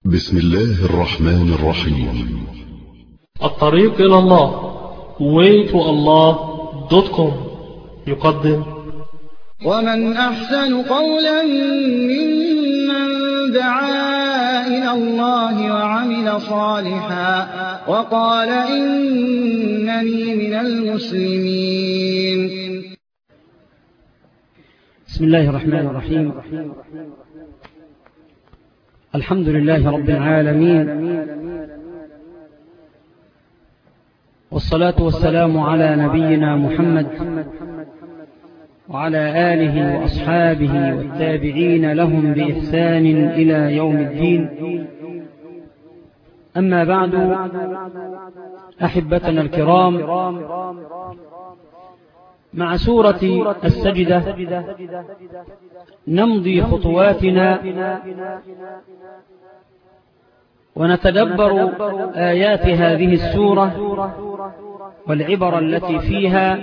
بسم الله الرحمن الرحيم. الطريق إلى الله waytoallah.com يقدم ومن أحسن قولا ممن دعا إلى الله وعمل صالحا وقال إنني من المسلمين. بسم الله الرحمن الرحيم. الحمد لله رب العالمين، والصلاة والسلام على نبينا محمد وعلى آله وأصحابه والتابعين لهم بإحسان إلى يوم الدين. أما بعد، أحبتنا الكرام، مع سورة السجدة نمضي خطواتنا ونتدبر آيات هذه السورة والعبر التي فيها،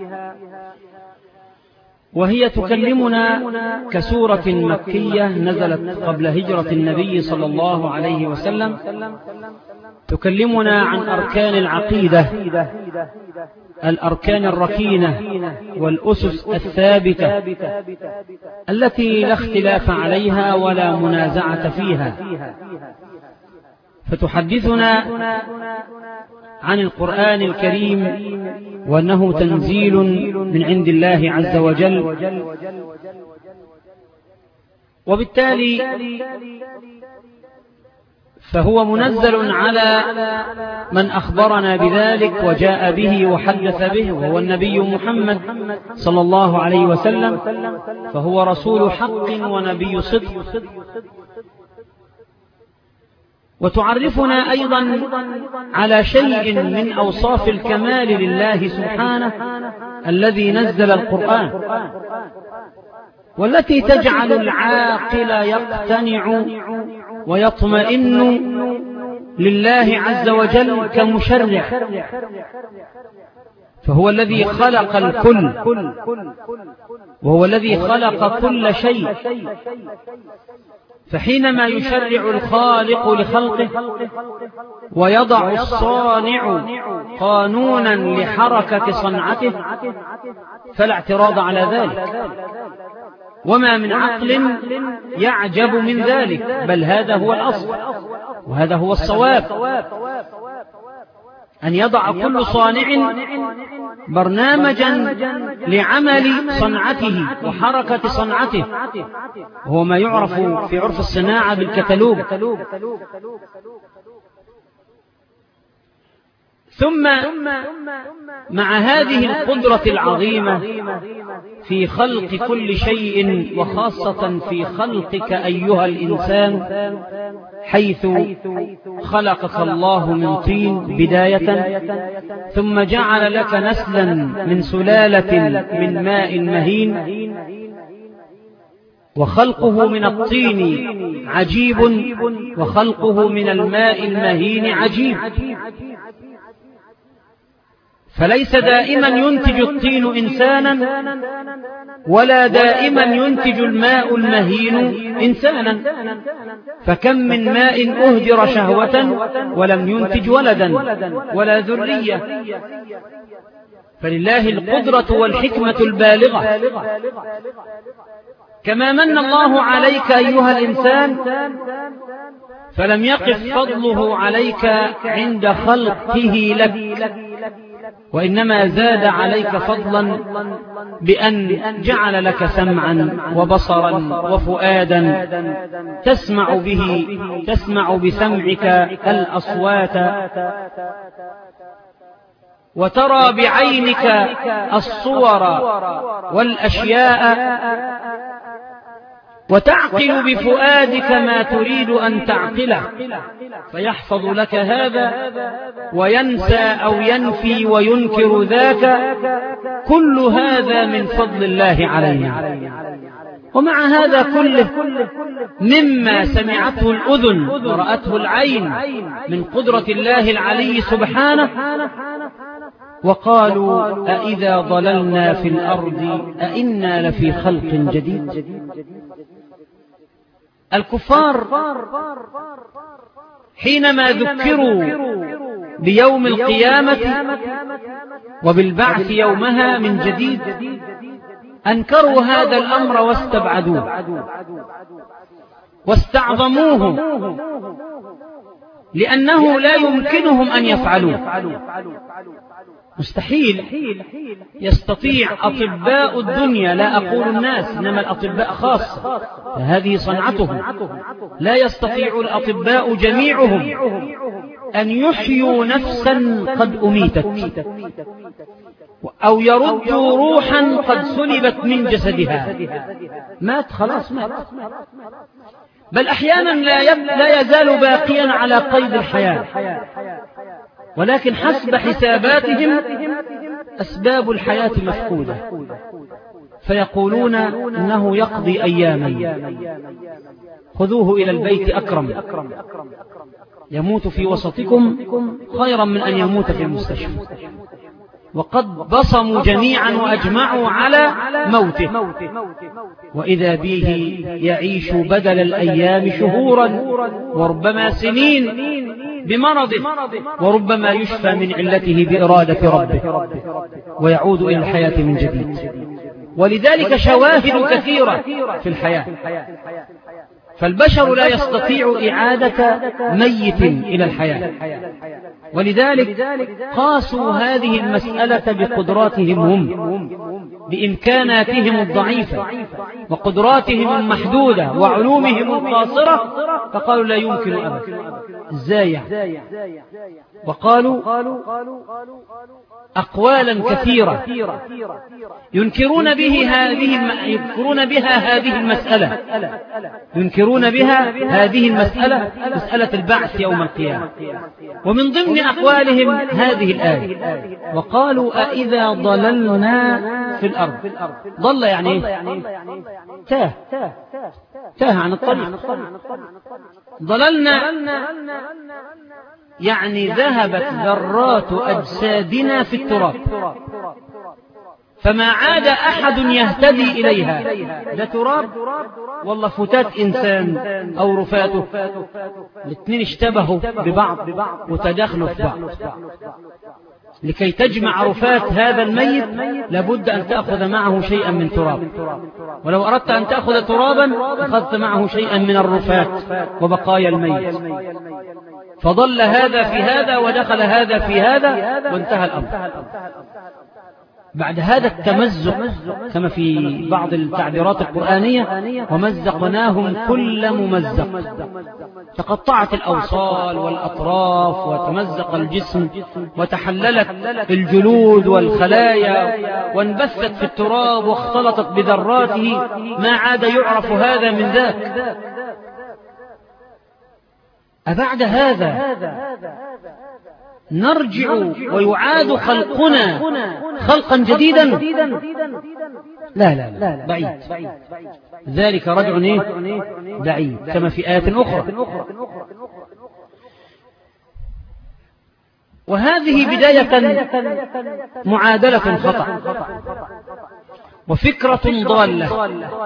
وهي تكلمنا كسورة مكية نزلت قبل هجرة النبي صلى الله عليه وسلم، تكلمنا عن أركان العقيدة، الأركان الركينة والأسس الثابتة التي لا اختلاف عليها ولا منازعة فيها، فتحدثنا عن القرآن الكريم وأنه تنزيل من عند الله عز وجل، وبالتالي فهو منزل على من أخبرنا بذلك وجاء به وحدث به، وهو النبي محمد صلى الله عليه وسلم، فهو رسول حق ونبي صدق. وتعرفنا أيضا على شيء من أوصاف الكمال لله سبحانه الذي نزل القرآن، والتي تجعل العاقل يقتنع ويطمئن لله عز وجل كمشرع، فهو الذي خلق الكل، وهو الذي خلق كل شيء، فحينما يشرع الخالق لخلقه ويضع الصانع قانونا لحركة صنعته فلا اعتراض على ذلك، وما من عقل يعجب من ذلك، بل هذا هو الأصل وهذا هو الصواب، أن يضع كل صانع برنامجا لعمل صنعته وحركة صنعته، وهو ما يعرف في عرف الصناعة بالكتالوج. ثم مع هذه القدرة العظيمة في خلق كل شيء، وخاصة في خلقك أيها الإنسان، حيث خلقك الله من طين بداية، ثم جعل لك نسلا من سلالة من ماء مهين، وخلقه من الطين عجيب وخلقه من الماء المهين عجيب، فليس دائما ينتج الطين إنسانا ولا دائما ينتج الماء المهين إنسانا، فكم من ماء أهدر شهوة ولم ينتج ولدا ولا ذرية، فلله القدرة والحكمة البالغة. كما من الله عليك أيها الإنسان، فلم يقف فضله عليك عند خلقه لك، وإنما زاد عليك فضلا بأن جعل لك سمعا وبصرا وفؤادا تسمع بسمعك الأصوات، وترى بعينك الصور والأشياء، وتعقل بفؤادك ما تريد أن تعقله، فيحفظ لك هذا وينسى أو ينفي وينكر ذاك، كل هذا من فضل الله علينا. ومع هذا كله مما سمعته الأذن ورأته العين من قدرة الله العلي سبحانه، وقالوا أإذا ضللنا في الأرض أإنا لفي خلق جديد. الكفار حينما ذكروا بيوم القيامة وبالبعث يومها من جديد أنكروا هذا الأمر واستبعدوه واستعظموه، لأنه لا يمكنهم أن يفعلوه. مستحيل يستطيع أطباء الدنيا، لا أقول الناس إنما الأطباء خاصة، هذه صنعتهم، لا يستطيع الأطباء جميعهم أن يحيوا نفسا قد أميتت أو يردوا روحا قد سلبت من جسدها، مات خلاص مات، بل أحيانا لا يزال باقيا على قيد الحياة، ولكن حسب حساباتهم أسباب الحياة مفقودة، فيقولون إنه يقضي أياما، خذوه إلى البيت أكرم، يموت في وسطكم خيرا من أن يموت في المستشفى. وقد بصموا جميعا وأجمعوا على موته، وإذا به يعيش بدل الأيام شهورا وربما سنين بمرضه، وربما يشفى من علته بإرادة ربه ويعود إلى الحياة من جديد. ولذلك شواهد كثيرة في الحياة، فالبشر لا يستطيع إعادة ميت إلى الحياة، ولذلك قاسوا هذه المسألة بقدراتهم هم، بإمكاناتهم الضعيفة وقدراتهم المحدودة وعلومهم القاصرة، فقالوا لا يمكن أبدا، إزاي؟ وقالوا أقوالا كثيرة ينكرون بها هذه المسألة، مسألة البعث يوم القيامة. ومن ضمن أقوالهم هذه الآية، وقالوا أإذا ضللنا في الأرض. ضل يعني تاه عن الطريق. ضللنا يعني ذهبت ذرات أجسادنا في التراب، فما عاد أحد يهتدي إليها، لا تراب والله فتات إنسان أو رفاته، الاثنين اشتبهوا ببعض وتداخلوا في بعض. لكي تجمع رفات هذا الميت لابد أن تأخذ معه شيئا من تراب، ولو أردت أن تأخذ ترابا أخذت معه شيئا من الرفات وبقايا الميت، فضل هذا في هذا ودخل هذا في هذا وانتهى الأمر. بعد هذا التمزق كما في بعض التعبيرات القرآنية، ومزقناهم كل ممزق، تقطعت الأوصال والأطراف وتمزق الجسم وتحللت الجلود والخلايا وانبثت في التراب واختلطت بذراته، ما عاد يعرف هذا من ذاك. أبعد هذا نرجع ويعاد خلقنا خلقا جديدا؟ لا بعيد، ذلك رجع بعيد، كما في آيات أخرى. وهذه بداية معادلة خطأ وفكرة ضالة،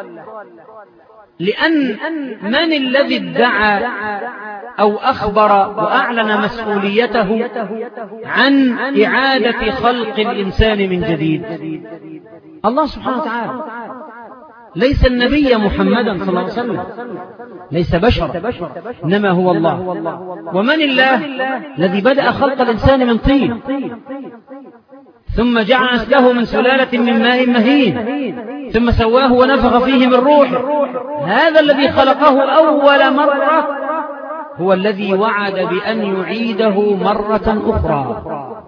لأن من الذي ادعى أو أخبر وأعلن مسؤوليته عن إعادة خلق الإنسان من جديد؟ الله سبحانه وتعالى، ليس النبي محمدا صلى الله عليه وسلم، ليس بشرا، إنما هو الله. ومن الله الذي بدأ خلق الإنسان من طين، ثم جعل نسله من سلالة من ماء مهين، ثم سواه ونفخ فيه من روحه. هذا الذي خلقه أول مرة هو الذي وعد بأن يعيده مرة أخرى.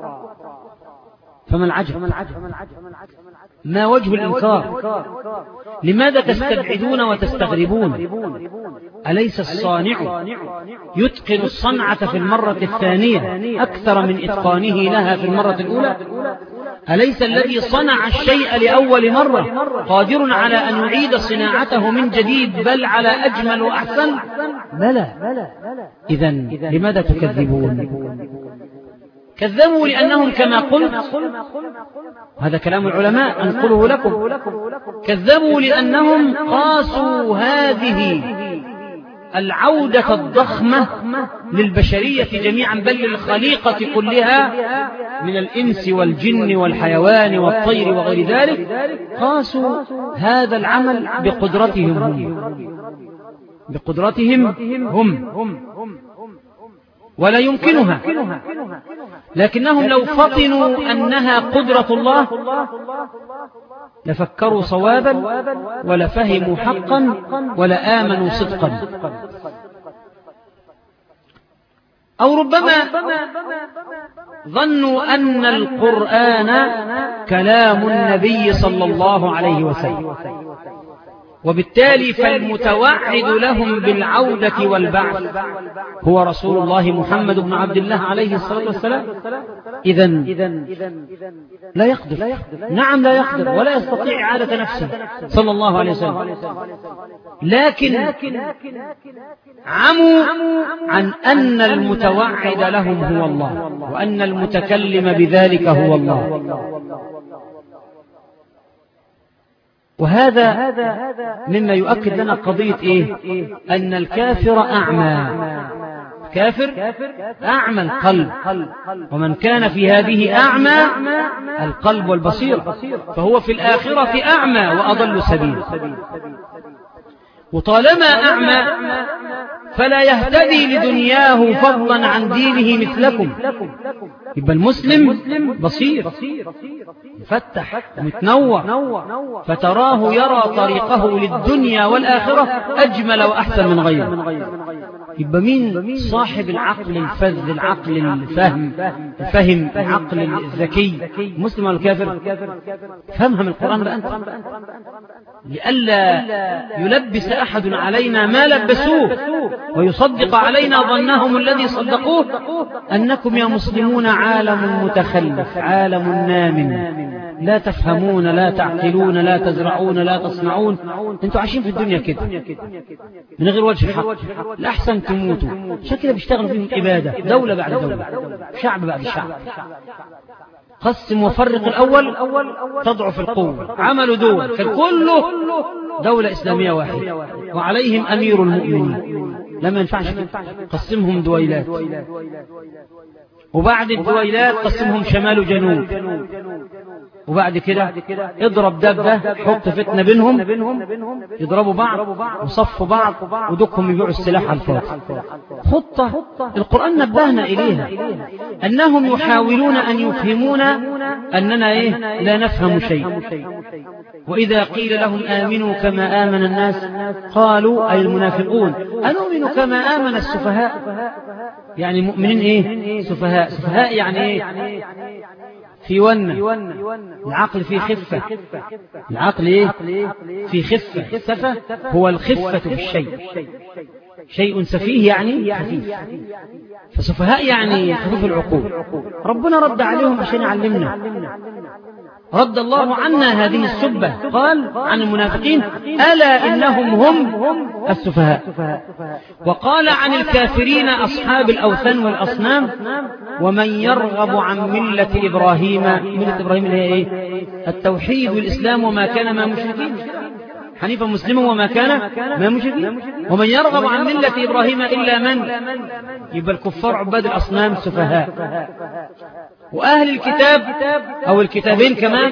فما العجب؟ ما وجه الإنكار؟ لماذا تستبعدون وتستغربون؟ أليس الصانع يتقن الصنعة في المرة الثانية أكثر من إتقانه لها في المرة الأولى؟ أليس الذي صنع الشيء لأول مرة قادر على أن يعيد صناعته من جديد، بل على أجمل وأحسن؟ بلى. إذن لماذا تكذبون؟ كذبوا لأنهم كما قلت، هذا كلام العلماء أنقله لكم، كذبوا لأنهم قاسوا هذه العودة الضخمة للبشرية جميعا بل للخليقة كلها من الإنس والجن والحيوان والطير وغير ذلك، قاسوا هذا العمل بقدرتهم هم ولا يمكنها، لكنهم لو فطنوا أنها قدرة الله لفكروا صوابا ولفهموا حقا ولآمنوا صدقا. أو ربما ظنوا أن القرآن كلام النبي صلى الله عليه وسلم، وبالتالي فالمتوعد لهم بالعودة والبعث هو رسول الله محمد بن عبد الله عليه الصلاة والسلام. إذن لا يقدر، نعم لا يقدر ولا يستطيع إعادة نفسه صلى الله عليه وسلم، لكن عموا عن أن المتوعد لهم هو الله وأن المتكلم بذلك هو الله. وهذا مما يؤكد لنا قضية أن الكافر أعمى، كافر أعمى القلب، ومن كان في هذه أعمى القلب والبصير فهو في الآخرة أعمى وأضل سبيل. وطالما أعمى فلا يهتدي لدنياه فضلا عن دينه مثلكم. يبقى المسلم بصير مفتح متنوع، فتراه يرى طريقه للدنيا والآخرة أجمل وأحسن من غيره. يبقى مين صاحب العقل الفذ، العقل الفهم العقل الذكي، مسلم ولا الكافر؟ فهمها من القرآن بقى أنت، لئلا يلبس أحد علينا ما لبسوه ويصدق علينا ظنهم الذي صدقوه أنكم يا مسلمون عالم متخلف، عالم نام، لا تفهمون لا تعقلون لا تزرعون لا تصنعون. انتوا عايشين في الدنيا كده من غير وجه حق، الأحسن تموتوا. عشان كده بيشتغلوا فيهم إبادة، دولة بعد دولة، شعب بعد شعب. قسم وفرق الأول تضعف القوة. عملوا دول كان كله دولة إسلامية واحدة وعليهم أمير المؤمنين، لما ينفعش قسمهم دويلات، وبعد الدويلات قسمهم شمال وجنوب، وبعد كده اضرب دبة حط فتنة بينهم، يضربوا بعض وصفوا بعض ودكهم يبيعوا السلاح على الفاضي. خطة القرآن نبهنا إليها، أنهم يحاولون أن يفهمونا أننا لا نفهم شيء. وإذا قيل لهم آمنوا كما آمن الناس قالوا أي المنافقون أنؤمن كما آمن السفهاء. يعني مؤمنين سفهاء. سفهاء يعني في العقل في خفة، العقل في خفة. السفة هو الخفة بالشيء، شيء سفيه يعني خفيف، فسفهاء يعني خفيف العقول. ربنا رد عليهم عشان يعلمنا، رد الله عنا هذه السبة، قال عن المنافقين ألا إنهم هم السفهاء، وقال عن الكافرين أصحاب الأوثان والأصنام ومن يرغب عن ملة إبراهيم. ملة إبراهيم هي التوحيد والإسلام وما كان ما مشركين، حنيفا مسلما وما كان ما مشركين. ومن يرغب عن ملة إبراهيم إلا من، يبقى الكفار عباد الأصنام سفهاء. وأهل الكتاب أو الكتابين كمان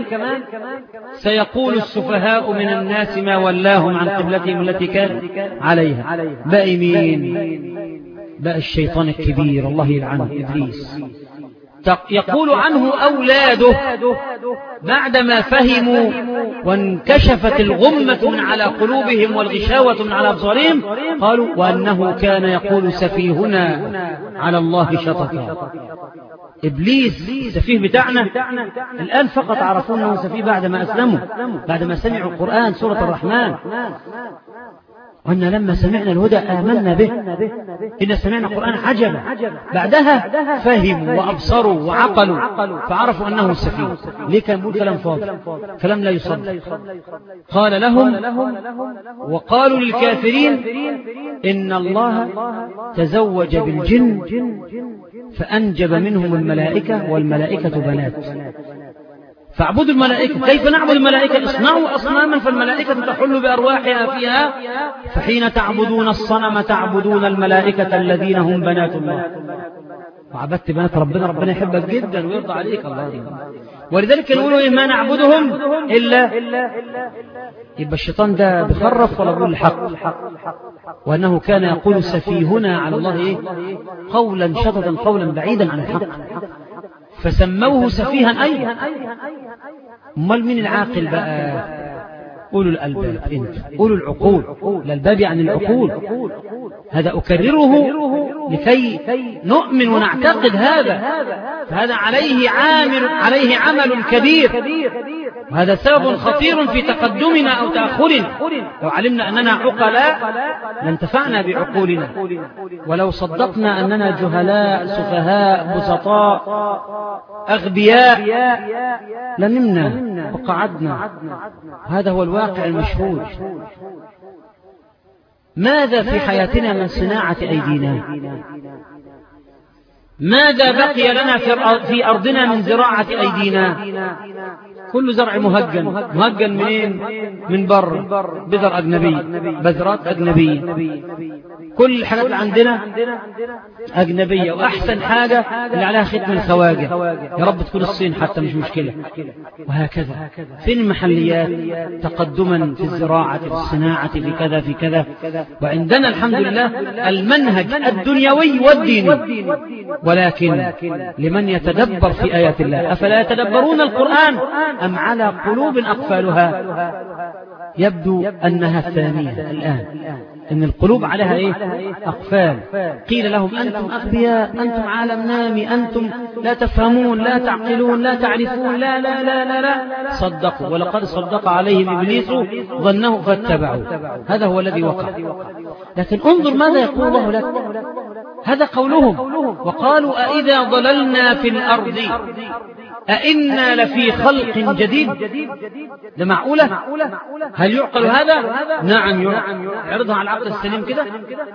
سيقول السفهاء من الناس ما ولاهم عن قبلتهم التي كانوا عليها. بقى مين؟ بقى الشيطان الكبير الله يلعنه إبليس. يقول عنه أولاده بعدما فهموا وانكشفت الغمة من على قلوبهم والغشاوة من على أبصارهم، قالوا وأنه كان يقول سفيهنا على الله شططا. إبليس السفيه بتاعنا الآن فقط عرفوا أنه سفيه بعدما أسلموا، بعدما سمعوا القرآن سورة الرحمن. وأن لما سمعنا الهدى آمنا به، إن سمعنا القرآن عجبا. بعدها فهموا وأبصروا وعقلوا فعرفوا أنه سفيه. ليه كان يقول كلام فاضي، كلام لا يصدق. قال لهم وقالوا للكافرين إن الله تزوج بالجن فأنجب منهم الملائكة والملائكة بنات. فاعبدوا الملائكة. كيف نعبد الملائكة؟ اصنعوا أصناما فالملائكة تحل بأرواحها فيها، فحين تعبدون الصنم تعبدون الملائكة الذين هم بنات الله. وعبدت بنات ربنا، ربنا يحبك جدا ويرضى عليك الله. ولذلك يقولوا ما نعبدهم إلا، يبقى الشيطان ده بخرف ولا بيقول الحق؟ وأنه كان يقول سفيهنا على الله قولا شططا، قولا بعيدا عن الحق، فسموه سفيها أيضا. امال مين العاقل بقى؟ أولو الألباب، انت أولو العقول. الألباب يعني العقول. هذا أكرره لكي نؤمن ونعتقد هذا، فهذا عليه عمل كبير، وهذا سبب خطير في تقدمنا أو تأخرنا. لو علمنا أننا عقلاء لانتفعنا بعقولنا، ولو صدقنا أننا جهلاء سفهاء بسطاء أغبياء لنمنا وقعدنا. هذا هو الواقع المشهود. ماذا في حياتنا من صناعة أيدينا؟ ماذا بقي لنا في أرضنا من زراعة أيدينا؟ كل زرع مهجن منين؟ من بر، بذر أجنبي، بذرات أجنبية، كل الحاجات اللي عندنا أجنبية، وأحسن حاجة اللي عليها ختم الخواجة، يا رب تكون الصين حتى مش مشكلة. وهكذا فين المحليات تقدما في الزراعة، في الصناعة، في كذا في كذا. وعندنا الحمد لله المنهج الدنيوي والديني، ولكن لمن يتدبر في آيات الله. أفلا يتدبرون القرآن أم على قلوب أقفالها؟ يبدو أنها الثانية الآن، إن القلوب عليها أقفال. قيل لهم أنتم أغبياء، أنتم عالم نامي، أنتم لا تفهمون، لا تعقلون، لا تعرفون، لا لا لا لا لا. صدقوا، ولقد صدق عليهم إبليس ظنه فاتبعوا. هذا هو الذي وقع. لكن انظر ماذا يقول الله لك. هذا قولهم. وقالوا أئذا ضللنا في الأرض أئنا لفي خلق جديد. ده معقولة؟ هل يعقل هذا؟ نعم يعقل. عرضها على العقل السليم كده.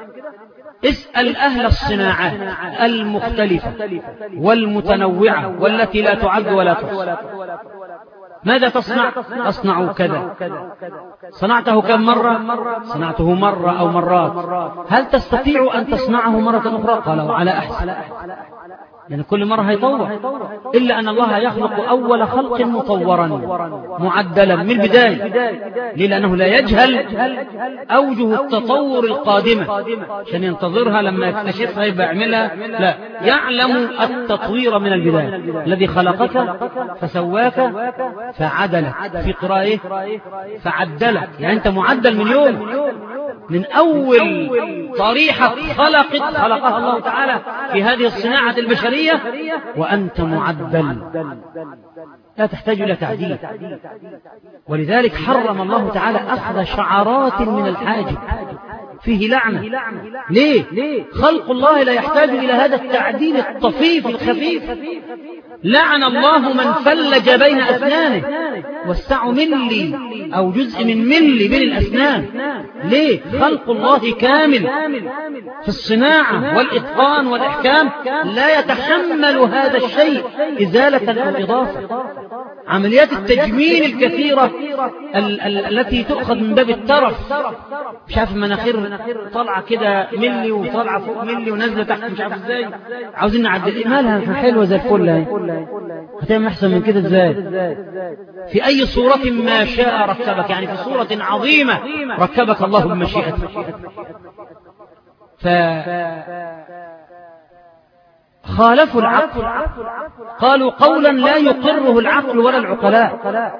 اسأل أهل الصناعات المختلفة والمتنوعة والتي لا تعد ولا تحصى، ماذا تصنع؟ أصنع كذا. صنعته كم مرة؟ صنعته مرة أو مرات. هل تستطيع أن تصنعه مرة أخرى؟ قالوا على أحسن، يعني كل مرة هيطور، إلا أن الله يخلق أول خلق مطورا معدلا من البداية. ليه؟ لأنه لا يجهل أوجه التطور القادمة عشان ينتظرها لما يكتشفها يبقى يعملها، لا، يعلم التطوير من البداية. الذي خلقك فسواك فعدلك، في قراءة فعدلك، يعني أنت معدل من يوم، من أول طريحة خلقها الله تعالى في هذه الصناعة البشرية وأنت معدل، لا تحتاج إلى تعديل. ولذلك حرم الله تعالى أخذ شعرات من الحاجب، فيه لعنة. ليه؟ خلق الله لا يحتاج إلى هذا التعديل الطفيف الخفيف. لعن الله من فلج بين أسنانه، والسع ملي أو جزء من ملي بين الأسنان. ليه؟ خلق الله كامل في الصناعة والإتقان والإحكام، لا يتحمل هذا الشيء إزالة أو إضافة. عمليات التجميل الكثيرة التي تؤخذ من باب الترف، مش عارف المناخير طالعة كده ملي وطالعة فوق ملي ونازلة تحت مش عارف ازاي، عاوزين نعدل. مالها حلوة زي الفل، هتعمل أحسن من كده ازاي؟ في أي صورة ما شاء ركبك، يعني في صورة عظيمة ركبك الله بمشيئته. خالفوا العقل، قالوا قولا لا يقره العقل ولا العقلاء.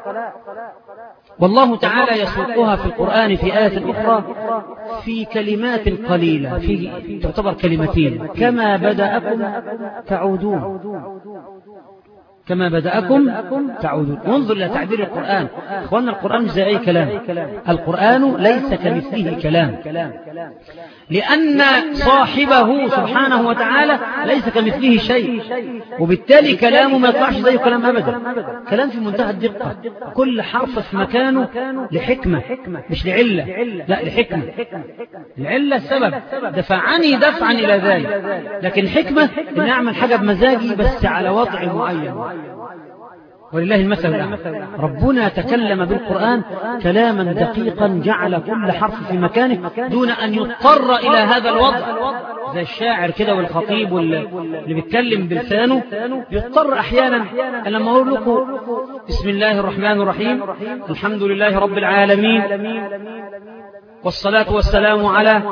والله تعالى يسوقها في القرآن في آية أخرى في كلمات قليلة، في تعتبر كلمتين: كما بدأكم تعودون، كما بدأكم تعودون. انظر إلى تعبير القرآن. أخوانا القرآن مش زي أي كلام، القرآن ليس كمثله كلام، لأن صاحبه سبحانه وتعالى ليس كمثله شيء، وبالتالي كلامه ما يطلعش زي كلام أبدا. كلام في منتهى الدقة، كل حرف في مكانه لحكمة، مش لعلة، لا لحكمة. العلة السبب دفعني دفعا إلى ذلك، لكن حكمة إن أعمل حاجة بمزاجي بس على وضع معين. ولله المثل الأعلى. ربنا تكلم بالقرآن كلاما دقيقا جعل كل حرف في مكانه دون أن يضطر إلى هذا الوضع، زي الشاعر كده والخطيب اللي بيتكلم بلسانه يضطر أحيانا. لما أقول لكم بسم الله الرحمن الرحيم الحمد لله رب العالمين والصلاة والسلام على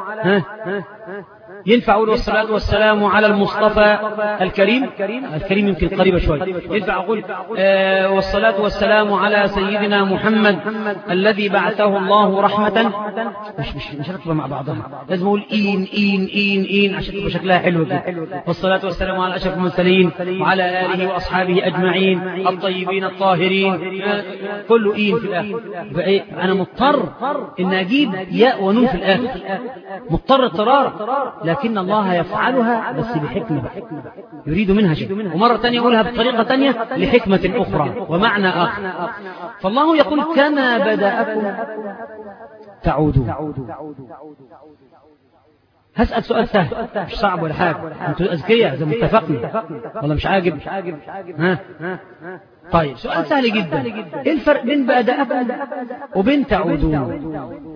ينفع أقول والصلاة والسلام على المصطفى الكريم يمكن قريبة شوي. ينفع أقول والصلاة والسلام على سيدنا محمد الذي بعثه الله رحمة. مش ركبة مع بعضها، لازم أقول إين عشان تبقى شكلها حلو كده. والصلاة والسلام على أشرف المرسلين وعلى آله وأصحابه أجمعين الطيبين الطاهرين، كله إين في الآخر. أنا مضطر إن أجيب ياء ونون في الآخر، مضطر اضطرارا، لكن الله يفعلها بس بحكمة، يريد منها شيء. ومرة تانية يقولها بطريقة تانية لحكمة أخرى ومعنى آخر. فالله يقول كما بدأكم تعودون. هسأل سؤال سهل مش صعب ولا حاجة، أنتوا أذكياء زي ما اتفقنا ولا مش عاجب؟ طيب سؤال سهل جدا، إيه الفرق بين بدأكم وبين تعودون؟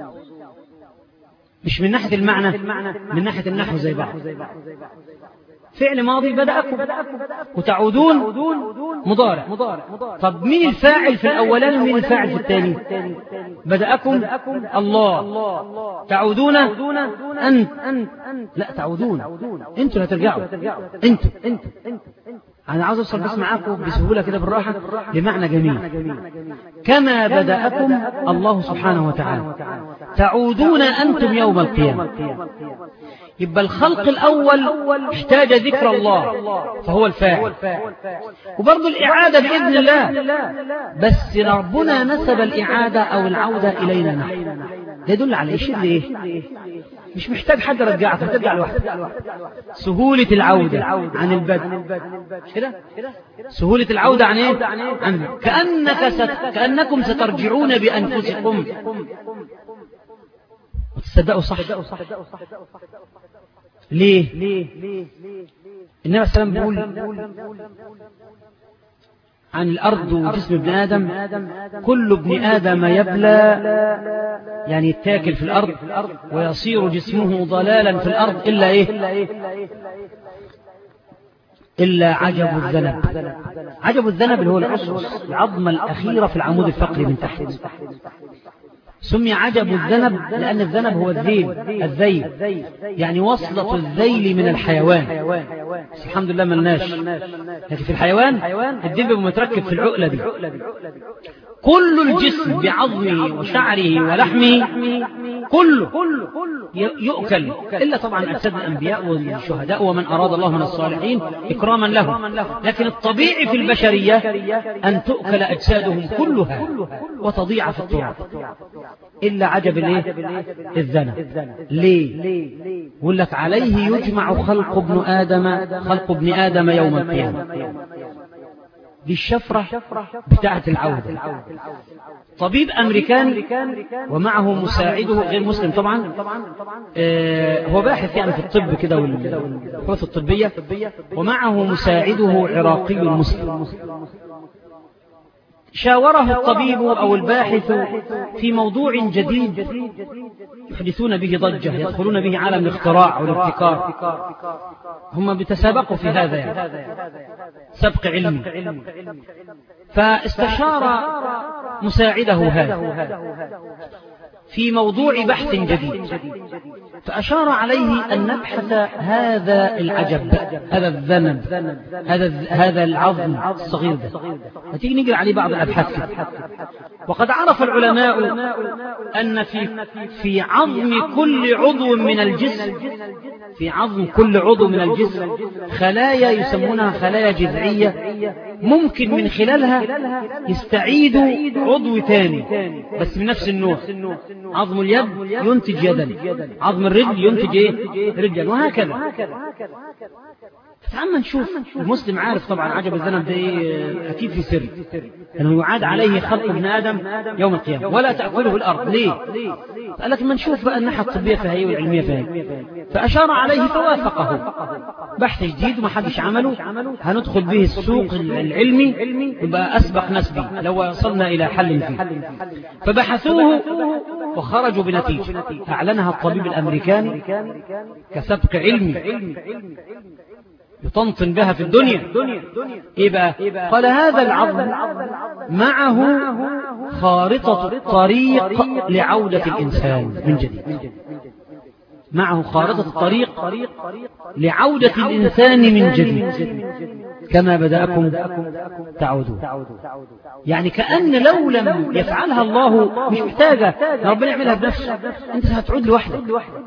مش من ناحية المعنى، من ناحية النحو زي بعض. فعل ماضي بدأكم، وتعودون مضارع. طب مين الفاعل في الأولاني ومين الفاعل في الثاني؟ بدأكم الله، تعودون أنت. لا تعودون أنتوا، لا ترجعوا أنتوا. أنا عاوز أوصل بس معاكم بسهولة كده بالراحة لمعنى جميل. كما بدأكم الله سبحانه وتعالى تعودون أنتم يوم القيامة. يبقى الخلق الأول احتاج ذكر الله فهو الفاعل، وبرضو الإعادة بإذن الله، بس ربنا نسب الإعادة أو العودة إلينا نحن. ده يدل على إيه؟ مش محتاج حد رجعك، هترجع لوحدك. سهولة العودة عن البدء كده، سهولة العودة عن إيه؟ عن كأنكم سترجعون بأنفسكم. تصدقوا صح؟ ليه؟ النبي صلى الله عليه وسلم بيقول عن الأرض وجسم ابن آدم كل ابن آدم يبلى، يعني يتاكل في الأرض ويصير جسمه ضلالا في الأرض إلا إيه؟ إلا عجب الذنب. عجب الذنب اللي هو العظمة الأخيرة في العمود الفقري من تحت. سمي عجب الذنب لأن الذنب هو الذيل، يعني وصلة الذيل من الحيوان. الحمد لله ملناش، لكن في الحيوان الدب متركب في العقلة دي. كل الجسم بعظمه وشعره ولحمه كله يؤكل، إلا طبعا أجساد الأنبياء والشهداء ومن أراد الله من الصالحين إكراما لهم. لكن الطبيعي في البشرية أن تؤكل أجسادهم كلها وتضيع في التراب إلا عجب الذنب. ليه؟ يقول لك عليه يجمع خلق ابن آدم يوم القيامة. دي الشفرة بتاعة العودة. طبيب أمريكاني ومعه مساعده غير مسلم طبعا، هو باحث يعني في الطب كده والبحوث الطبية، ومعه مساعده عراقي مسلم. شاوره الطبيب أو الباحث في موضوع جديد يحدثون به ضجة، يدخلون به عالم الاختراع والابتكار. هم بيتسابقوا في هذا يعني سبق علمي. فاستشار مساعده هذا في موضوع بحث جديد، فأشار عليه أن نبحث هذا العجب، هذا الذنب، هذا العظم الصغير ده. هتيجي نجري عليه بعض الأبحاث كده. وقد عرف العلماء أن في عظم كل عضو من الجسم، في عظم كل عضو من الجسم خلايا يسمونها خلايا جذعية، ممكن من خلالها يستعيدوا عضو ثاني بس من نفس النوع. عظم اليد ينتج يدا، عظم الرجل ينتج رجلا، وهكذا. فعما نشوف المسلم عارف طبعا عجب الذنب ده أكيد في سر، أنه يعاد عليه خلق ابن آدم يوم القيامة ولا تأكله الأرض. ليه؟ قال لك ما نشوف بقى الناحية الطبية فهي والعلمية فهي. فأشار عليه فوافقه. بحث جديد وما حدش عمله، هندخل به السوق العلمي يبقى أسبق نسبي لو وصلنا إلى حل فيه. فبحثوه وخرجوا بنتيجة أعلنها الطبيب الأمريكاني كسبق علمي يطنطن بها في الدنيا. إيه بقى؟ قال هذا العظم معه خارطة الطريق لعودة الإنسان من جديد، معه خارطة الطريق لعودة الإنسان من جديد كما بدأكم تعودون. يعني كأن لو لم يفعلها الله مش محتاجة ربنا يعملها بنفسه، أنت هتعود لوحدك.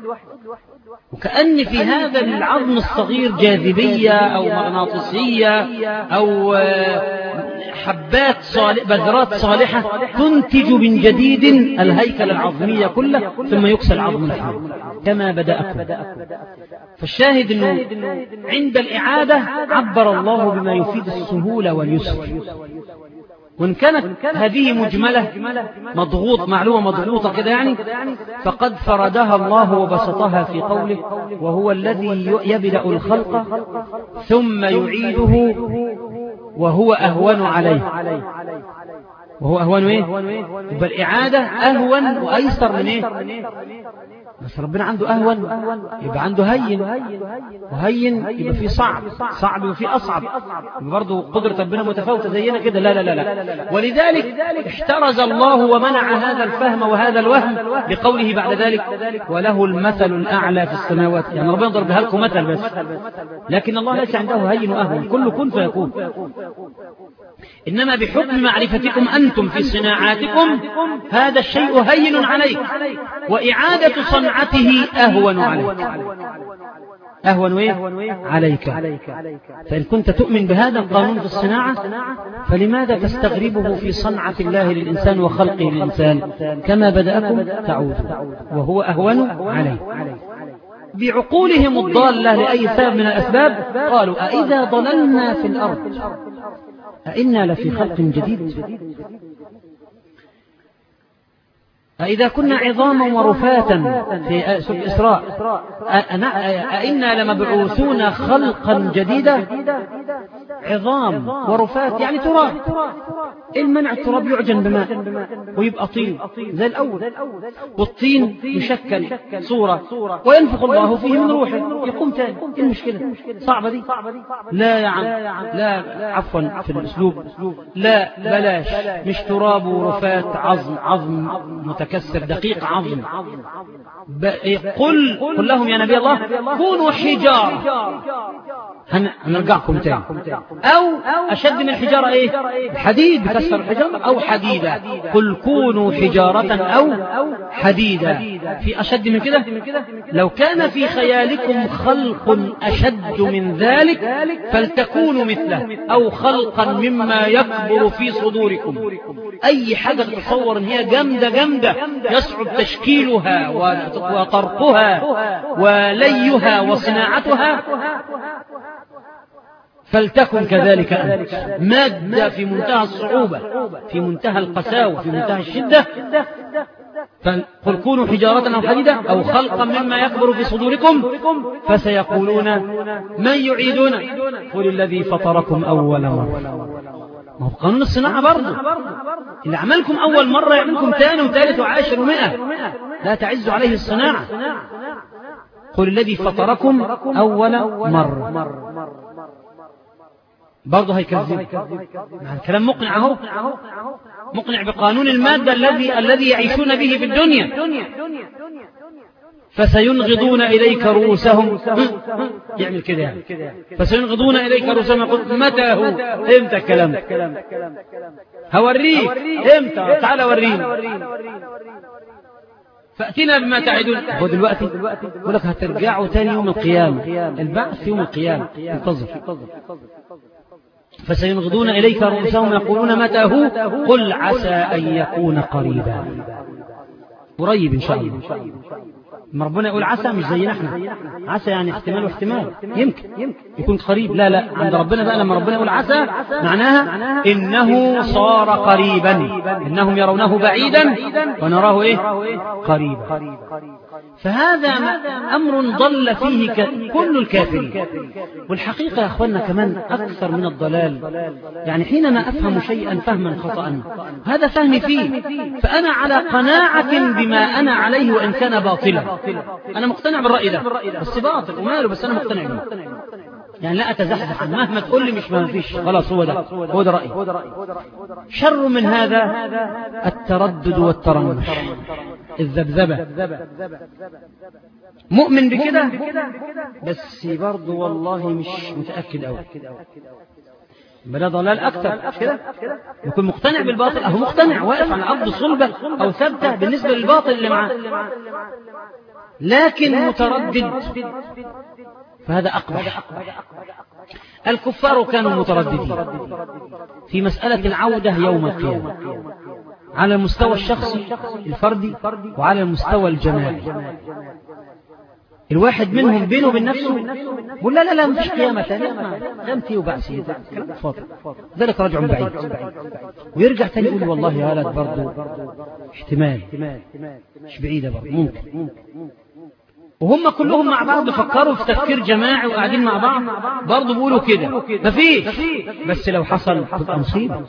وكأن في هذا العظم الصغير جاذبية أو مغناطيسية أو حبات بذرات صالحة تنتج من جديد الهيكل العظمية كله، ثم يكسى العظم الحام كما بدأكم. فالشاهد أنه عند الإعادة عبر الله بما يفيد السهولة واليسر. وإن كانت هذه مجملة مضغوط معلومة مضغوطة كده يعني، فقد فردها الله وبسطها في قوله وهو الذي يبدأ الخلق ثم يعيده وهو أهون عليه. وهو أهون إيه؟ يبقى الإعادة أهون وأيسر من إيه؟ بس ربنا عنده أهون يبقى عنده هين، وهين يبقى فيه صعب، صعب يبقى فيه أصعب، يبقى برضه قدرة ربنا متفاوتة زينا كده. لا لا لا لا. ولذلك احترز الله ومنع هذا الفهم وهذا الوهم بقوله بعد ذلك وله المثل الأعلى في السماوات. يعني ربنا ضربها لكم مثل بس، لكن الله ليس عنده هين وأهون، كل كن فيكون. إنما بحكم معرفتكم أنتم في صناعاتكم هذا الشيء هين عليك، وإعادة صنعته أهون عليك. أهون عليك. فإن كنت تؤمن بهذا القانون في الصناعة فلماذا تستغربه في صنعة الله للإنسان وخلقه للإنسان؟ كما بدأكم تعود وهو أهون عليه. بعقولهم الضالة لأي سبب من الأسباب قالوا أإذا ضللنا في الأرض أإنا لفي خلق جديد؟ أإذا كنا عظاما ورفاتا في سورة الإسراء أإنا لمبعوثون خلقا جديدا؟ عظام ورفات يعني تراب. المنع التراب يعجن بماء ويبقى طين زي الأول، والطين يشكل صورة وينفخ الله فيه من روحه يقوم تاني. إيه المشكلة؟ صعبة دي؟ لا يا عم، لا عفوا في الأسلوب، لا بلاش، مش تراب ورفات، عظم متكسر دقيق عظم. قل لهم يا نبي الله كونوا حجارة، هنرجعكم تاني، أو أشد من الحجارة إيه؟ حديد بكسر الحجارة أو حديدة. قل كونوا حجارة أو حديدة. في أشد من كده؟ لو كان في خيالكم خلق أشد من ذلك فلتكونوا مثله أو خلقا مما يكبر في صدوركم. أي حاجة تتصور أن هي جامدة يصعب تشكيلها وطرقها وليها وصناعتها فلتكن كذلك أنت. مادة في منتهى الصعوبة، في منتهى القساوة، في منتهى الشدة. فقل كونوا حجارة أو حديدة أو خلقا مما يكبر في صدوركم فسيقولون من يعيدون قل الذي فطركم أول مرة. ما هو قانون الصناعة برضه، اللي عملكم أول مرة يعملكم ثاني وثالث وعاشر ومئة، لا تعز عليه الصناعة. قل الذي فطركم أول مرة برضه هيكذب. الكلام مقنع اهو، مقنع بقانون المادة الذي يعيشون به في الدنيا. فسينغضون إليك رؤوسهم، يعمل كده يعني. فسينغضون إليك رؤوسهم يقول متى هو؟ امتى الكلام؟ هوريك امتى؟ تعال ورينا. فأتنا بما تعدون. هو دلوقتي يقول لك هترجعوا تاني يوم القيامة، البعث يوم القيامة، انتظر. فسينغضون إليك رؤوسهم يقولون متى هو؟ قل عسى أن يكون قريبا، قريب إن شاء الله. ما ربنا يقول عسى مش زينا احنا، عسى يعني احتمال واحتمال، يمكن يكون قريب. لا عند ربنا بقى لما ربنا يقول عسى معناها إنه صار قريبا، إنهم يرونه بعيدا ونراه إيه؟ قريبا. فهذا أمر ضل فيه كل الكافرين. والحقيقة يا أخوانا كمان أكثر من الضلال، يعني حينما أفهم شيئا فهما خطأ هذا فهمي فيه، فأنا على قناعة بما أنا عليه وإن كان باطلا. أنا مقتنع بالرأي ده بس باطل وماله، بس أنا مقتنع به، يعني لا أتزحزح عنه مهما تقول لي مش ما فيش، خلاص هو ده رأيي. شر من هذا التردد والترنح، الذبذبة. مؤمن بكده بس برضه والله مش متأكد أوي، بلا ضلال أكثر كده. يكون مقتنع بالباطل، أهو مقتنع واقف على أرض صلبة أو ثابتة بالنسبة للباطل اللي معاه، لكن متردد، فهذا أقبح. الكفار كانوا مترددين في مسألة العودة يوم القيامة على المستوى الشخصي الفردي وعلى المستوى الجماعي. الواحد منهم بينه وبين نفسه يقول لا مفيش قيامة ثانية، قيامتي وبعثي، فاضل ذلك رجع بعيد، ويرجع تاني يقول والله يا ولد برضه احتمال مش بعيدة برضه ممكن. وهم كلهم مع بعض فكروا في تفكير جماعي وقاعدين مع بعض برضه بيقولوا كده مفيش، بس لو حصل تبقى مصيبة.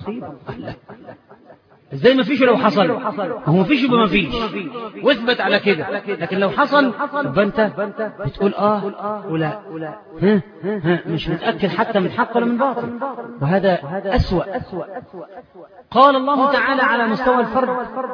ازاي ما فيش؟ لو حصل هو ما فيش يبقى ما فيش واثبت على كده، لكن لو حصل يبقى انت بتقول ولا مش متأكد حتى من حق ولا من باطل، وهذا أسوأ. قال الله تعالى على مستوى الفرد: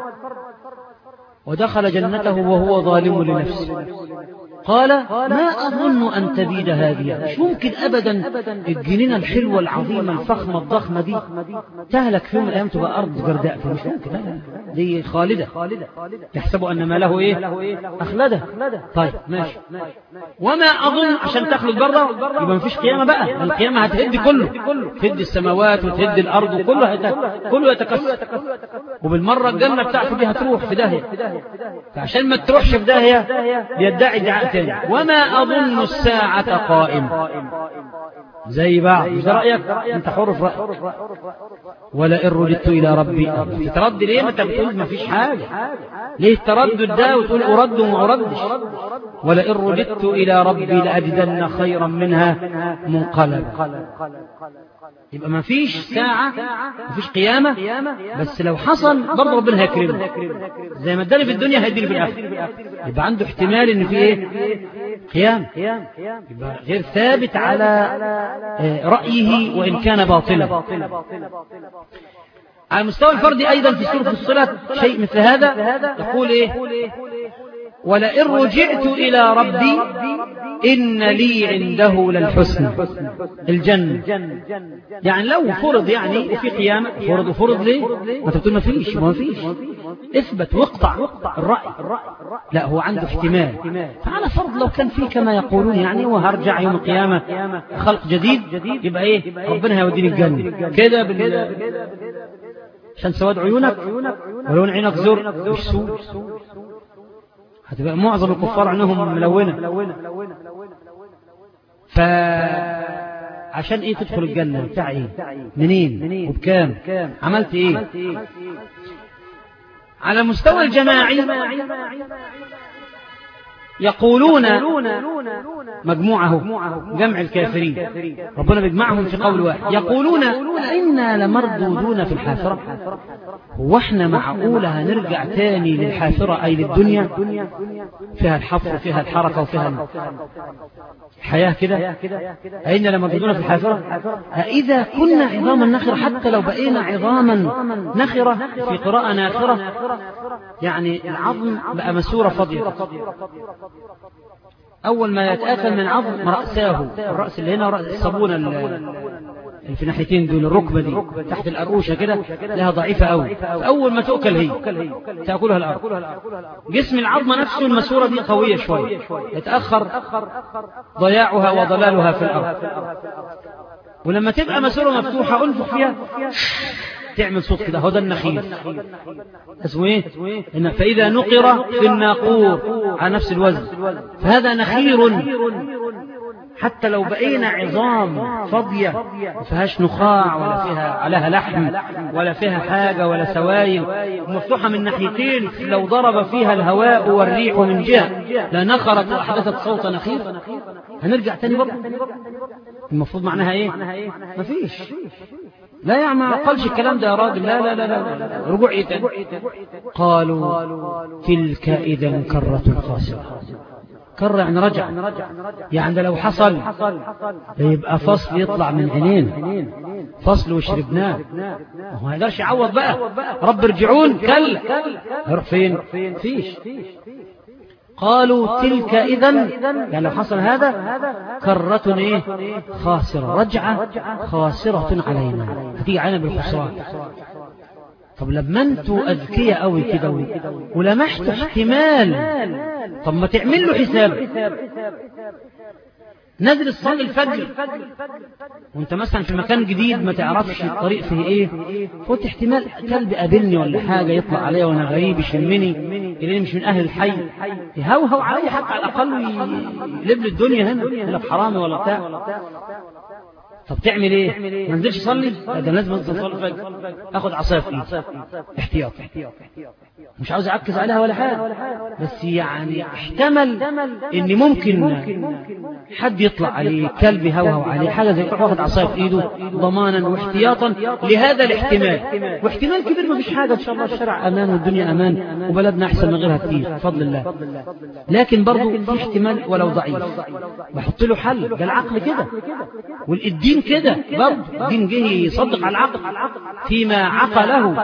ودخل جنته وهو ظالم لنفسه قال ما أظن أن تبيد هذه، مش ممكن أبدا الجنينة الحلوة العظيمة الفخمة الضخمة دي تهلك في يوم من الأيام تبقى أرض جرداء، مش ممكن، لا دي خالدة، يحسب أن ما له أخلده. طيب ماشي، وما أظن عشان تخلد برضه يبقى ما فيش قيامة بقى، القيامة هتهد كله، تهد السماوات وتهد الأرض وكله يتكسر، وبالمرة الجنة بتاعته دي هتروح في داهية، فعشان ما تروحش في داهية يدعي ادعاء تاني: وما أظن الساعة قائمة. زي بعض، مش ده رأيك؟ انت حر في رأيك. ولئن رددت إلى ربي، تترد ليه؟ ما انت بتقول ما فيش حاجة، ليه التردد ده وتقول أرد وما أردش؟ ولئن رددت إلى ربي لأجدن خيرا منها منقلبا. يبقى ما فيش ساعة، ما فيش قيامة، بس لو حصل برضه ربنا هيكرمه، زي ما اداني في الدنيا هيديني في الآخرة، يبقى عنده احتمال ان في قيام، يبقى غير ثابت على رأيه وإن كان باطلا. على المستوى الفردي أيضا في سورة الصلة شيء مثل هذا، يقول ولئن رجعت إلى ربي إن لي عنده للحسن، الجنة. يعني لو فرض يعني وفي قيامة فرض ليه؟ ما تقول ما فيش، اثبت واقطع الرأي، لا هو عنده احتمال. فعلى فرض لو كان فيه كما يقولون يعني وهرجع يوم القيامة خلق جديد، يبقى ربنا هيوديني الجنة كده عشان سواد عيونك ولون عينك زر مش سوء، هتبقى معظم الكفار عنهم ملونة. فعشان تدخل الجنة بتاع منين وبكام، عملت على مستوى الجماعي يقولون مجموعه جمع الكافرين، ربنا بيجمعهم في قول واحد، يقولون إنا لمردودون في الحافرة، هو احنا معقولة هنرجع تاني للحافرة أي للدنيا فيها الحفر وفيها الحركة وفيها الحياة كده، أين لمردودون في الحافرة؟ إذا كنا عظاما نخرة، حتى لو بقينا عظاما نخرة في قراءة ناخرة، يعني العظم بقى مسورة فاضية، أول ما يتآكل من عظم رأساه، الرأس اللي هنا رأس الصابونة اللي في ناحيتين دول، الركبة دي تحت الأرقوشة كده لها ضعيفة أوي، أول ما تؤكل هي تأكلها الأرض. جسم العظمة نفسه المسورة دي قوية شوية، يتأخر ضياعها وضلالها في الأرض، ولما تبقى مسورة مفتوحة أنفخ فيها تعمل صوت كده، هو ده النخيل، اسمه فإذا نقر في الناقور على نفس الوزن، فهذا نخير حتى لو بقينا عظام فاضية ما فيهاش نخاع ولا فيها عليها لحم ولا فيها حاجة ولا سوائل ومفتوحة من ناحيتين، لو ضرب فيها الهواء والريح من جهة لنخرت وأحدثت صوت نخير، هنرجع تاني برضه. المفروض معناها ايه؟ مفيش. لا يا ما قالش الكلام ده يا راجل، لا لا لا لا، رجوع ايه تاني؟ قالوا تلك إذا كرة خاسرة. كرة يعني رجع، يعني لو حصل يبقى فصل يطلع من عينين، فصل وشربناه، هو ما يقدرش يعوض بقى. رب ارجعون، كلا، هيروح فين؟ فيش. قالوا تلك إذن، يعني لو حصل هذا كرة ايه؟ خاسرة، رجعة خاسرة علينا، هتيجي علينا بالخسران. طب لما انتوا أذكياء قوي كده ولمحتوا احتمال، طب ما تعمل له حساب. نزل الصلاة الفجر وانت مثلا في مكان جديد ما تعرفش الطريق فيه ايه، فوت احتمال كلب قابلني ولا حاجة يطلع عليا وانا غريب يشمني اللي مش من اهل الحي، يهوهو علي حتى على الاقل يلب الدنيا هنا ولا بحرامي ولا بتاع. طب تعمل ايه؟ ما نزلش صلي؟ ده لازم انزل صلي الفجر، اخد عصايه في ايدي احتياط، مش عاوز اعكز عليها ولا حاجه، بس يعني احتمل ان ممكن حد يطلع عليه كلب يهوهو عليه حاجه زي كده، واخد عصايه في ايده ضمانا واحتياطا لهذا الاحتمال. واحتمال كبير ما فيش حاجه ان شاء الله، الشرع امان والدنيا امان وبلدنا احسن من غيرها كتير بفضل الله، لكن برضه في احتمال ولو ضعيف بحط له حل. ده العقل كده والدين كده برضه، الدين جه يصدق على العقل فيما عقله،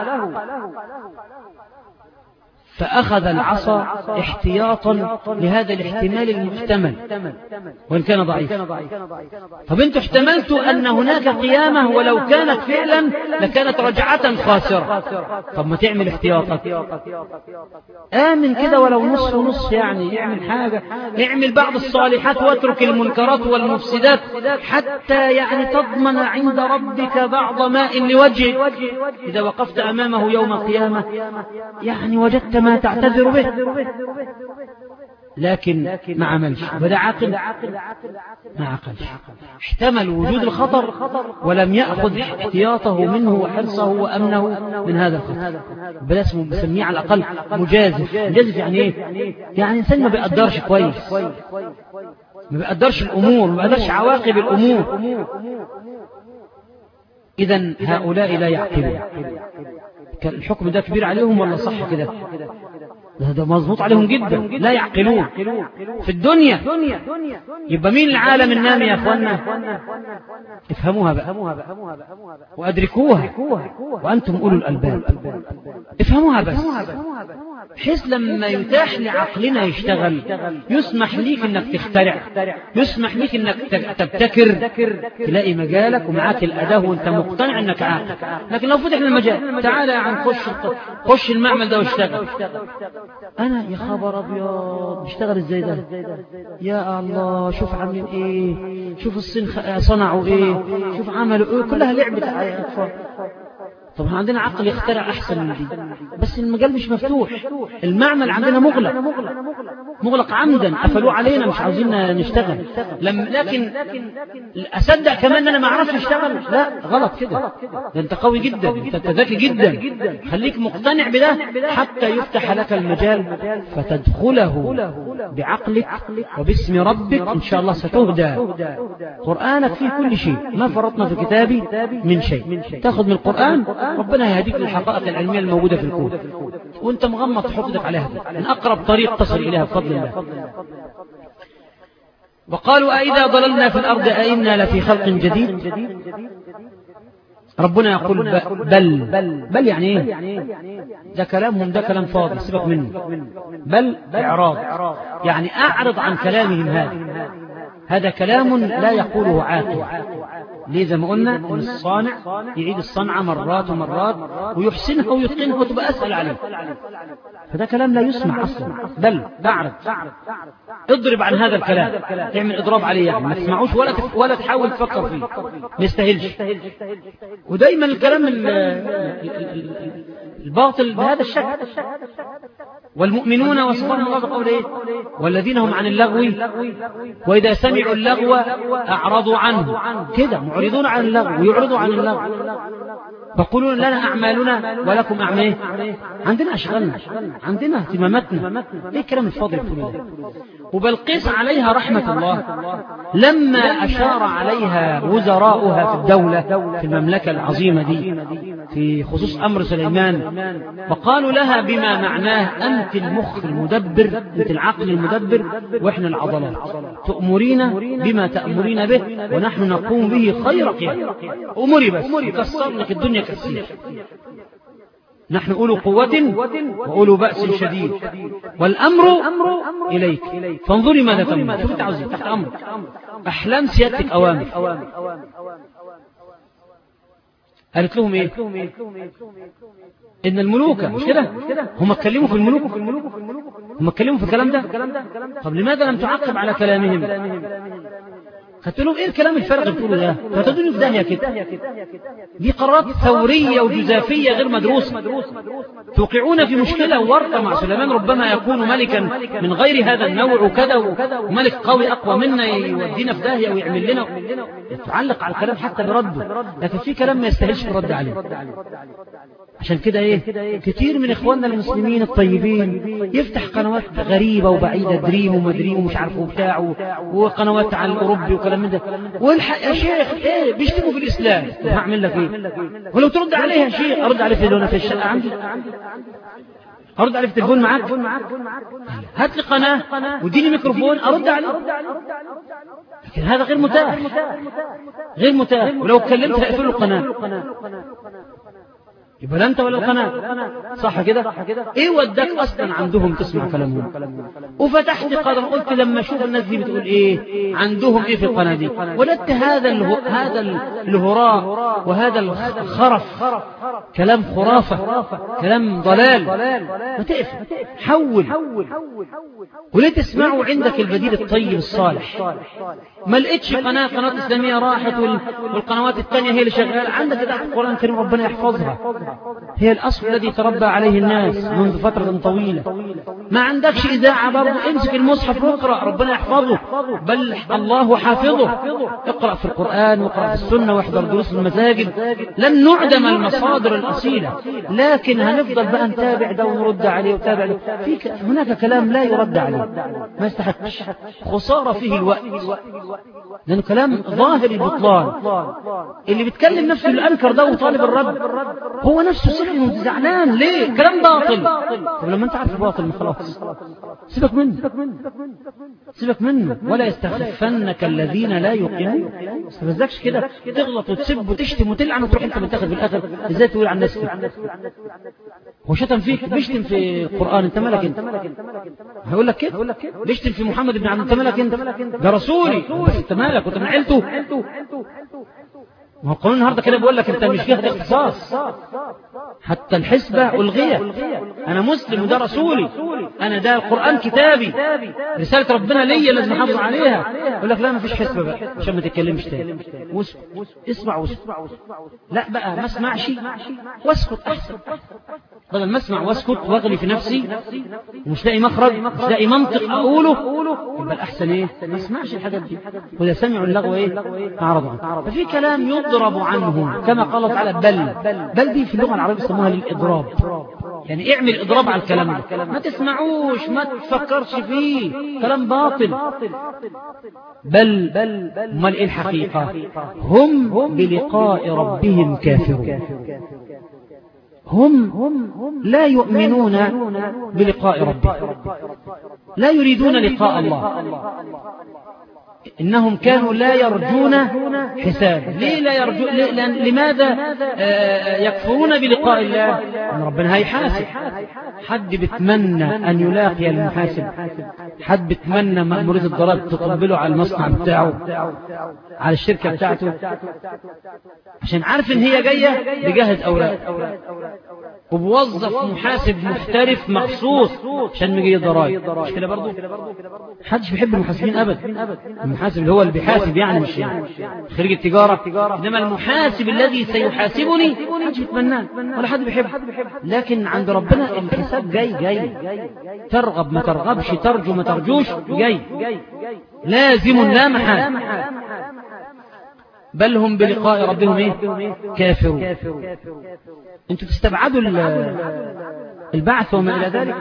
فأخذ العصا احتياطا لهذا الاحتمال المحتمل وإن كان ضعيف. طب انتوا احتملتوا أن هناك قيامة ولو كانت فعلا لكانت رجعة خاسرة، طب ما تعمل احتياطك، آمن كده ولو نص ونص، يعني اعمل حاجة، اعمل بعض الصالحات واترك المنكرات والمفسدات حتى يعني تضمن عند ربك بعض ماء لوجهك إذا وقفت أمامه يوم القيامة يعني وجدت ما تعتذر به، لكن ما عملش. وده عقل ما عقلش، احتمل وجود الخطر ولم يأخذ احتياطه منه وحرصه وأمنه من هذا الخطر. بل اسمه بسميه على الأقل مجازف. مجازف يعني ايه؟ يعني إنسان ما بيقدرش كويس، ما بيقدرش الأمور، ما بيقدرش عواقب الأمور. إذن هؤلاء لا يعقلون. الحكم ده كبير عليهم ولا صح كده؟ ده مظبوط عليهم جدا، لا يعقلون في الدنيا. يبقى مين العالم النامي يا أخوانا؟ افهموها بقى وأدركوها وأنتم أولو الألباب، افهموها بس، بحيث لما يتاح لعقلنا يشتغل يسمح ليك انك تخترع، يسمح ليك انك تبتكر، تلاقي مجالك ومعاك الأداة وانت مقتنع انك عاقل. لكن لو فتح المجال، تعالى عن خش المعمل ده واشتغل. انا يا خبر ابيض، اشتغل ازاي ده؟ يا الله، شوف عاملين ايه، شوف الصين صنعوا ايه، شوف عملوا ايه، كلها لعبة اطفال. طب عندنا عقل يخترع أحسن من دي، بس المجال مش مفتوح. المعمل عندنا مغلق عمدا، قفلوه علينا، مش عاوزين نشتغل. لكن أصدق كمان أن أنا ما أعرفش أشتغل؟ لا، غلط كده، ده أنت قوي جدا، أنت ذكي جدا، خليك مقتنع بده حتى يفتح لك المجال فتدخله بعقلك وباسم ربك، إن شاء الله ستهدى. قرآنك فيه كل شيء، ما فرطنا في كتابي من شيء. تأخذ من القرآن ربنا يهديك للحقائق العلمية الموجودة في الكون وانت مغمض حفظك عليها من أقرب طريق تصل إليها بفضل الله. وقالوا أئذا ضللنا في الأرض أئنا لفي خلق جديد. ربنا يقول بل يعني ايه؟ ده كلامهم، ده كلام فاضي، سيبك منه. بل إعراض، يعني أعرض عن كلامهم، هذا كلام لا يقوله عاقل. ليه؟ زي ما قلنا ان الصانع يعيد الصنعة مرات ومرات ويحسنها ويتقنها وتبقى أسهل عليه، فده كلام لا يسمع أصلا. بل بعرض، اضرب عن هذا الكلام، اعمل إضراب عليه، يعني ما تسمعوش ولا تحاول تفكر فيه، ما يستاهلش. ودايما الكلام الباطل بهذا الشكل. والمؤمنون وسبحان الله قول ايه؟ والذين هم عن اللغو وإذا سمعوا سمعوا اللغو أعرضوا عنه، كده معرضون عن اللغو ويعرضوا عن اللغو، فقولون لنا أعمالنا ولكم أعمال، عندنا أشغالنا، عندنا اهتماماتنا، ايه الكلام الفاضل كله ده؟ وبلقيس عليها رحمة الله لما أشار عليها وزراؤها في الدولة في المملكة العظيمة دي في خصوص أمر سليمان، وقالوا لها بما معناه أنت المخ المدبر، أنت العقل المدبر وإحنا العضلات، تأمرين بما تأمرين به ونحن نقوم به خير قيام، أمري بس يكسر لك الدنيا كثير، نحن أولو قوة وأولو بأس شديد والأمر إليك فانظري ماذا تأمر. شوف تعزي تحت أمر أحلام سيادتك أوامر. قالت لهم إيه؟ إن الملوك مش كده هم اتكلموا في الملوك، هم اتكلموا في الكلام ده، طب لماذا لم تعقب على كلامهم؟ قلت لهم ايه الكلام الفارغ اللي بتقولوا ده؟ فتدوني في داهيه كده، دي قرارات ثوريه وجزافيه غير مدروسه، توقعون في مشكله وورطه مع سليمان ربما يكون ملكا من غير هذا النوع وكذا، وملك قوي اقوى منا يودينا في داهيه ويعمل لنا، يتعلق على الكلام حتى برده، لكن في كلام ما يستاهلش الرد عليه. عشان كده ايه كتير من اخواننا المسلمين الطيبين يفتح قنوات غريبه وبعيده، دريم ومدريم ومش عارف وبتاع، وقنوات على الاوروبي وكلام من ده، والحق يا شيخ ايه بيشتموا في الاسلام، هعمل لك ايه؟ ولو ترد عليه يا شيخ ارد عليه في لونه في الشقه عندي، ارد عليه في التليفون معاك، هات لي قناه واديني ميكروفون ارد عليه، لكن هذا غير متاح، غير متاح، ولو اتكلمت هقفل القناه، يبقى لا انت ولا القناة، صح كده؟ ايه وداك اصلا عندهم تسمع كلامهم؟ وفتحت قدم قلت لما اشوف الناس دي بتقول ايه عندهم ايه في القناة دي، ولدت هذا الهراء وهذا الخرف، كلام خرافة، كلام ضلال، ما تقفل، حول، وليه تسمعوا عندك البديل الطيب الصالح؟ ما لقيتش قناة إسلامية راحت والقنوات الثانية هي اللي شغالة، عندك إذاعة القرآن الكريم ربنا يحفظها، هي الأصل الذي تربى عليه الناس منذ فترة طويلة. ما عندكش إذاعة برضه امسك المصحف واقرأ ربنا يحفظه، بل الله حافظه، اقرأ في القرآن واقرأ في السنة واحضر دروس المساجد، لن نعدم المصادر الأصيلة، لكن هنفضل بقى نتابع ده ونرد عليه وتابع له، هناك كلام لا يرد عليه ما يستحقش، خسارة فيه الوقت، لأنه كلام ظاهر البطلان، اللي بيتكلم نفسه اللي أنكر ده وطالب الرد هو نفسه سلم وزعلان ليه؟ كلام باطل. طب لما انت عارف باطل خلاص سيبك منه، سيبك منه، ولا يستخفنك الذين لا يوقنون، ما تستفزكش كده تغلط وتسب وتشتم وتلعن وتروح انت متاخد في الاخر ازاي تقول عن الناس كده؟ هو شتم فيك بيشتم في القرآن، انت مالك انت؟ هيقول لك كده بيشتم في محمد بن عبد، انت مالك انت؟ ده رسولي، بس انت مالك وانت من عيلته؟ ما هو القانون النهارده كده بيقول لك انت مش فيها اختصاص، حتى الحسبة ألغية، أنا مسلم وده رسولي، أنا ده القرآن كتابي، رسالة ربنا ليا لازم أحافظ عليها، يقول لك لا ما فيش حسبة بقى عشان ما تتكلمش تاني، اسمع واسكت، لا بقى ما اسمعش واسكت أحسن، بدل ما اسمع واسكت واغلي في نفسي ومش لاقي مخرج مش لاقي منطق أقوله، يبقى الأحسن إيه ما اسمعش الحاجات دي، وإذا سمعوا اللغو إيه أعرضوا عنه. ففي كلام يضرب عنهم كما قال تعالى بل دي في اللغة العربية يسموها للإضراب، يعني اعمل إضراب على الكلام ده، ما تسمعوش ما تفكرش فيه، كلام باطل. بل امال ايه الحقيقة؟ هم بلقاء ربهم كافرون، هم لا يؤمنون بلقاء ربهم، لا يريدون لقاء الله، إنهم كانوا لا يرجون حساب. ليه لا يرجون؟ لماذا يكفرون بلقاء الله؟ أن ربنا هيحاسب. حد بتمنى أن يلاقي المحاسب؟ حد بتمنى مأمورية الضرائب تقبله على المصنع بتاعه، على الشركة بتاعته، عشان عارف إن هي جاية بجهز أوراق وبوظف محاسب محترف مخصوص عشان مجي الضرائب، مش كده برضو؟ حدش بيحب المحاسبين أبدا، المحاسب اللي هو اللي بيحاسب يعني مش خريج التجارة، إنما المحاسب الذي سيحاسبني محدش يتمناه ولا حد بيحبه، لكن عند ربنا الحساب جاي ترغب ما ترغبش، ترجو ما ترجوش، جاي لازم لا محال، بل هم بلقاء ربهم ايه كافرون. انتوا تستبعدوا البعث وما إلى ذلك،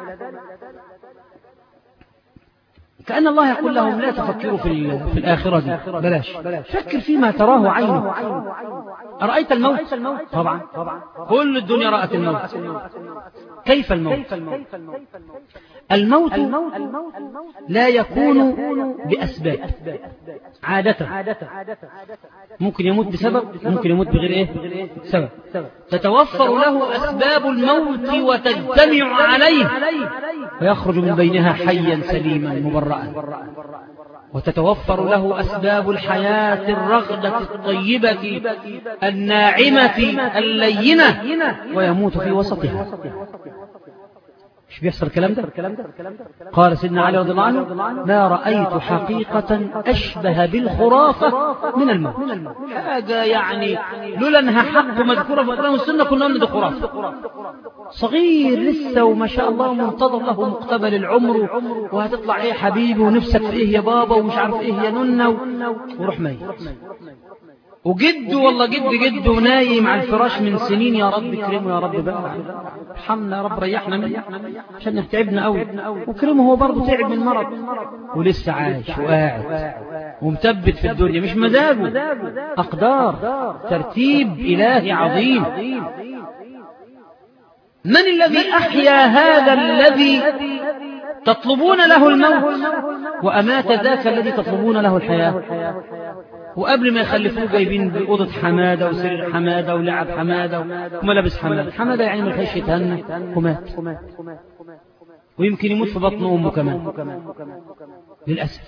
كأن الله يقول لهم لا تفكروا في الآخرة دي، بلاش، فكر فيما تراه عينك. أرأيت الموت؟ طبعا كل الدنيا رأت الموت. كيف الموت؟ الموت لا يكون بأسباب عادة، ممكن يموت بسبب، ممكن يموت بغير ايه سبب، تتوفر له أسباب الموت وتجتمع عليه ويخرج من بينها حيا سليما مبرأ، وتتوفر له أسباب الحياة الرغدة الطيبة الناعمة اللينة ويموت في وسطها. مش بيحصل الكلام ده؟ قال سيدنا علي رضي الله عنه: ما رأيت حقيقة أشبه بالخرافة من الموت. حاجة يعني لولا أنها حق مذكورة في القرآن والسنة كنا نقول ده خرافة. صغير لسه وما شاء الله منتظر له مقتبل العمر، وهتطلع ايه حبيبي ونفسك في ايه يا بابا ومش عارف ايه يا ننة، وروح ميت. وجده والله جد ونايم على الفراش من سنين، يا رب اكرمه يا رب بقى، ارحمنا يا رب، ريحنا منه عشان تعبنا قوي، وكرمه هو برضه تعب من مرض ولسه عايش وقاعد ومثبت في الدنيا، مش مزاجه، أقدار، ترتيب إلهي عظيم. من الذي أحيا هذا الذي تطلبون له الموت وأمات ذاك الذي تطلبون له الحياة؟ وقبل ما يخلفوه جايبين بأوضة حمادة وسرير حمادة ولعب حمادة وملابس حمادة يعني ما لحقش يتهنى ومات، ويمكن يموت في بطن أمه كمان للأسف.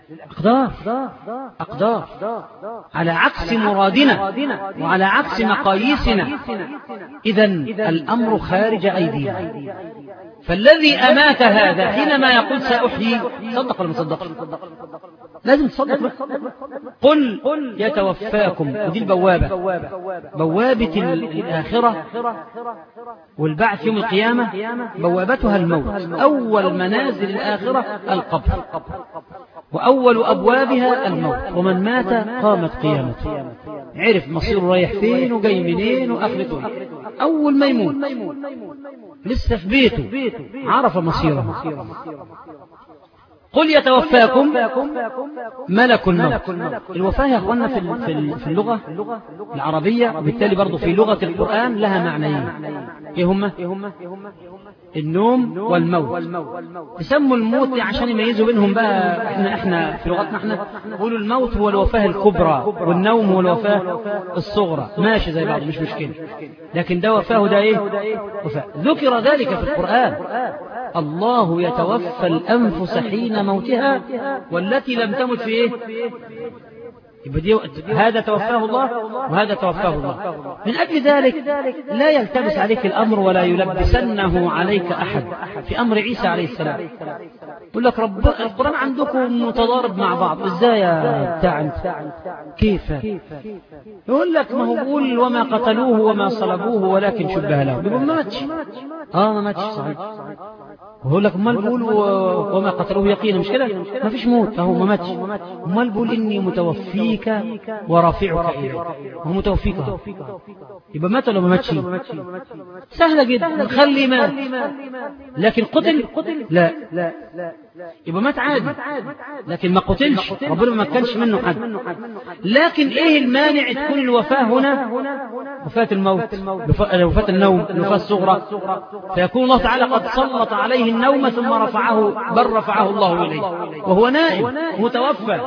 أقدار على عكس مرادنا وعلى عكس مقاييسنا. إذن الأمر خارج أيدينا. فالذي أمات هذا حينما يقول سأحيي، صدق ولا ما صدقش؟ لازم تصدق. قل يتوفاكم، ودي البوابة، بوابة الآخرة والبعث يوم القيامة، بوابتها الموت. أول منازل الآخرة القبر، وأول أبوابها الموت، ومن مات قامت قيامته، عرف مصيره رايح فين وجاي منين وآخرته. أول ما يموت لسه في بيته عرف مصيره. قل يتوفاكم ملك الموت. الوفاة يا أخوانا في اللغة العربية، وبالتالي برضو في لغة القرآن لها معنيين. إيه هما؟ النوم والموت. يسموا الموت عشان يميزوا بينهم بقى. احنا في لغتنا احنا نقول الموت هو الوفاة الكبرى، والنوم هو الوفاة الصغرى، ماشي زي بعض مش مشكلة، لكن ده وفاه ده ايه وفاة. ذكر ذلك في القرآن: الله يتوفى الأنفس حين موتها والتي لم تمت في ايه. هذا توفاه الله وهذا توفاه الله. من أجل ذلك لا يلتبس عليك الأمر ولا يلبسنه عليك أحد. في أمر عيسى عليه السلام يقول لك القرآن عندكم متضارب مع بعض، ازاي يا بتاع انت؟ كيف؟ يقول لك ما هو بيقول وما قتلوه وما صلبوه ولكن شبه له. بيقول ما ماتش. ما ماتش صحيح. ويقول لك امال بيقول وما قتلوه يقينا، مش كده؟ ما فيش موت، اهو ما ماتش. امال بيقول اني متوفيك ورافعك الي، هو متوفيك اهو. يبقى مات ولا ما ماتش؟ سهله جدا، نخلي مات. لكن قتل لا، يبقى مات عادي، لكن ما قتلش، ربنا ما كانش منه حد. لكن ايه المانع تكون الوفاة هنا وفاة الموت، وفاة النوم، الوفاة الصغرى، فيكون الله تعالى قد سلط عليه النوم ثم رفعه، بل رفعه الله إليه وهو نائم متوفى.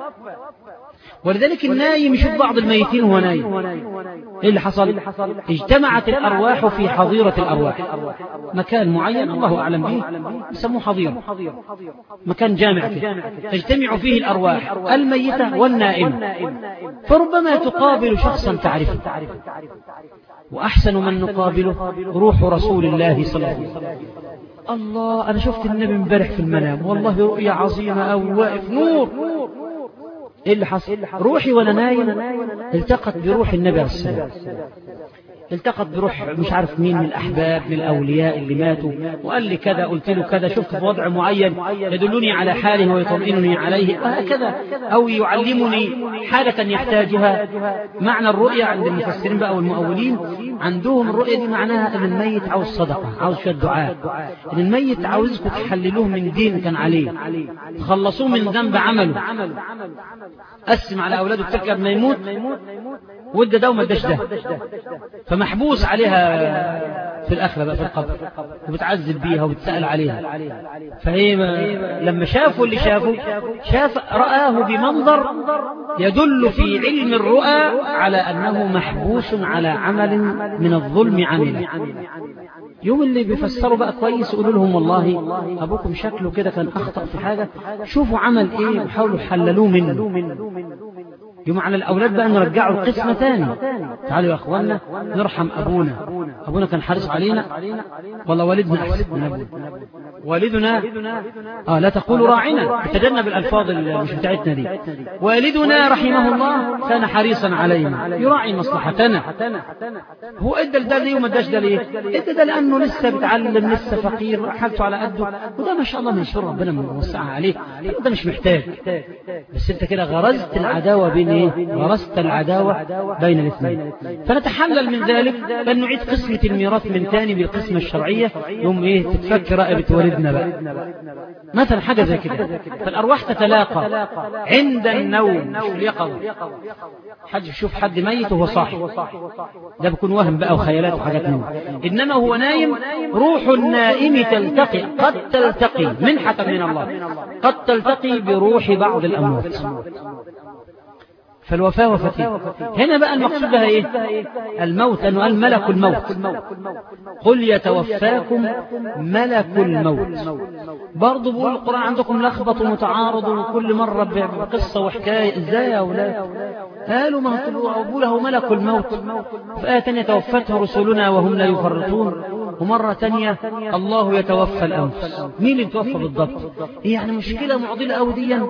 ولذلك النايم يشوف بعض الميتين وهو نايم. ايه اللي حصل؟ اجتمعت الأرواح في حظيرة الأرواح، مكان معين الله أعلم به يسموه حظيرة، مكان جامع تجتمع فيه الأرواح الميتة والنائمة. فربما تقابل شخصا تعرفه، وأحسن من نقابله روح رسول الله صلى الله عليه وسلم. الله، أنا شفت النبي امبارح في المنام، والله رؤيا عظيمة أو واقف نور. ايه اللي حصل؟ روحي وانا نايم التقت بروح النبي عليه السلام، التقت بروح مش عارف مين من الأحباب من الأولياء اللي ماتوا، وقال لي كذا، قلت له كذا، شفت في وضع معين يدلني على حاله ويطمئنني عليه هكذا، أو يعلمني حالة يحتاجها. معنى الرؤيا عند المفسرين بقى والمؤولين عندهم الرؤيا دي معناها أن الميت عاوز صدقة، عاوز شوية دعاء، أن الميت عاوزكم تحللوه من دين كان عليه، تخلصوه من ذنب عمله. قسم على أولاده التركة ما يموت وده ده وما اداش ده، فمحبوس عليها في الآخرة بقى في القبر، وبتعذب بيها وبتسأل عليها. فهي لما شافوا اللي شاف رآه بمنظر يدل في علم الرؤى على أنه محبوس على عمل من الظلم عمله. يوم اللي بيفسروا بقى كويس يقولوا لهم والله أبوكم شكله كده كان أخطأ في حاجة، شوفوا عمل إيه وحاولوا حللوه منه. يوم على الأولاد بقى نرجعوا القسمة تاني، تعالوا يا أخوانا نرحم أبونا كان حريص علينا، والله والدنا أحسن من أبونا، والدنا لا تقولوا راعنا، تجنب الألفاظ مش بتاعتنا دي. والدنا رحمه الله كان حريصا علينا يراعي مصلحتنا. هو ادى ده ليه وما اداش ده ليه؟ ادى ده لأنه لسه بيتعلم، لسه فقير، حالته على قده، وده ما شاء الله من شر ربنا موسعها عليه، ده مش محتاج. بس انت كده غرزت العداوة بين غرست العداوة بين الاثنين. فنتحلل من ذلك أن نعيد قسمة الميراث من تاني بالقسمة الشرعية، يوم تتفك رقبة والدنا بقى مثلا حاجة زي كده. فالأرواح تتلاقى عند النوم مش اليقظة. حد يشوف حد ميت وهو صاحي ده بيكون وهم بقى وخيالات وحاجات منه، إنما هو نايم روح النائم تلتقي، قد تلتقي منحة من الله، قد تلتقي بروح بعض الأموات. فالوفاة وفتيه. هنا بقى المقصود بها ايه؟ الموت، لأنه قال ملك الموت، قل يتوفاكم ملك الموت. برضو بقول القرآن عندكم لخبط ومتعارض وكل مرة بقصة وحكاية، ازاي يا أولاد؟ قالوا ما بقوله ملك الموت، في آية تانية توفته رسلنا وهم لا يفرطون، ومرة تانية الله يتوفى الأنفس. مين اللي يتوفى بالضبط؟ يعني مشكلة معضلة أو ديا.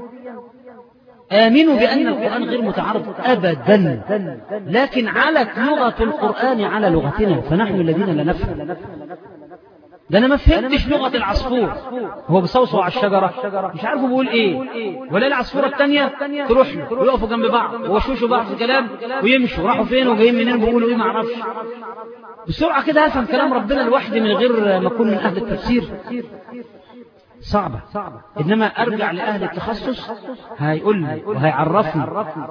آمنوا بأن القرآن غير متعارض أبدا، لكن علت لغة القرآن على لغتنا، فنحن الذين لا نفهم. ده أنا ما فهمتش لغة العصفور، هو بصوصوا على الشجرة مش عارفوا بيقول إيه، ولا العصفورة التانية تروح له ويقفوا جنب بعض ووشوشوا بعض في كلام ويمشوا، راحوا فين وجايين منين بيقولوا إيه ما أعرفش. بسرعة كده أفهم كلام ربنا لوحدي من غير ما أكون من أهل التفسير، صعبة. إنما أرجع لأهل التخصص هيقول لي وهيعرفني.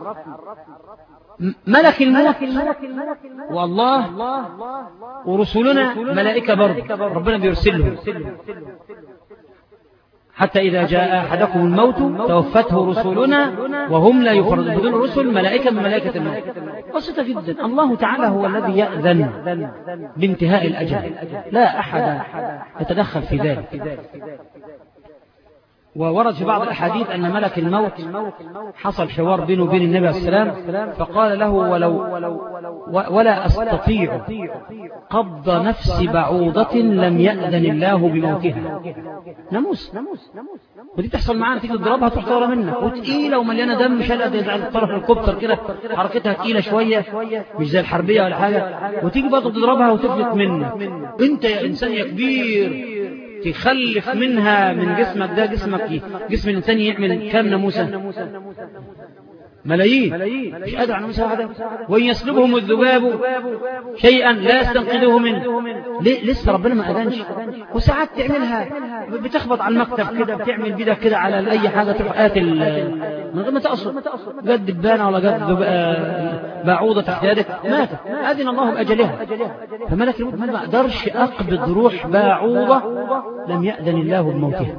ملك الموت والله ورسلنا ملائكة برضه ربنا بيرسلهم، حتى إذا جاء أحدكم الموت توفته رسلنا وهم لا يفرطون. بدون رسل ملائكة من ملائكة الموت. بسيطة جدا. الله تعالى هو الذي يأذن بانتهاء الأجل، لا أحد يتدخل في ذلك. وورد في بعض الأحاديث أن ملك الموت حصل حوار بينه وبين النبي عليه السلام، فقال له ولا أستطيع قبض نفس بعوضة لم يأذن الله بموتها. ناموس، ودي تحصل معانا، تيجي تضربها تروح طالعة منك وتقيلة ومليانة دم، شلقة زي طرف الكوبتر كده، حركتها تقيلة شوية مش زي الحربية ولا حاجة، وتيجي برضه تضربها وتفلت منك. انت يا إنسان يا كبير تخلف منها من جسمك ده، جسم الإنسان يعمل كام ناموسة؟ ملايين، مش قادر على ناموسة واحدة. وإن يسلبهم الذباب شيئا لا يستنقذوه منه. ليه؟ لسه ربنا ما أذنش. وساعات تعملها بتخبط على المكتب كده، بتعمل بيدك كده على أي حاجة تروح قاتل من غير ما تقصد، جد دبانة ولا جد بعوضة تحت يدك ماتت، أذن الله بأجلها. فملك الموت ما أقدرش أقبض روح بعوضة لم يأذن الله بموتها.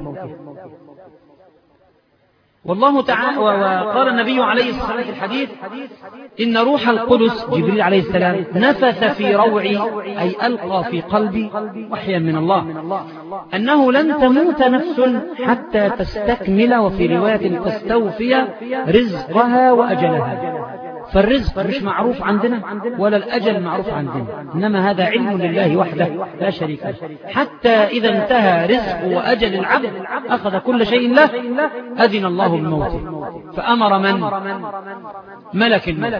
والله تعالى وقال النبي عليه الصلاة والسلام في الحديث إن روح القدس جبريل عليه السلام نفث في روعي، أي ألقى في قلبي وحيا من الله، أنه لن تموت نفس حتى تستكمل، وفي رواية تستوفي رزقها وأجلها. فالرزق مش معروف عندنا ولا الأجل معروف عندنا، إنما هذا علم لله وحده لا شريك له. حتى إذا انتهى رزق وأجل العبد أخذ كل شيء له، أذن الله بموته، فأمر من؟ ملك الموت.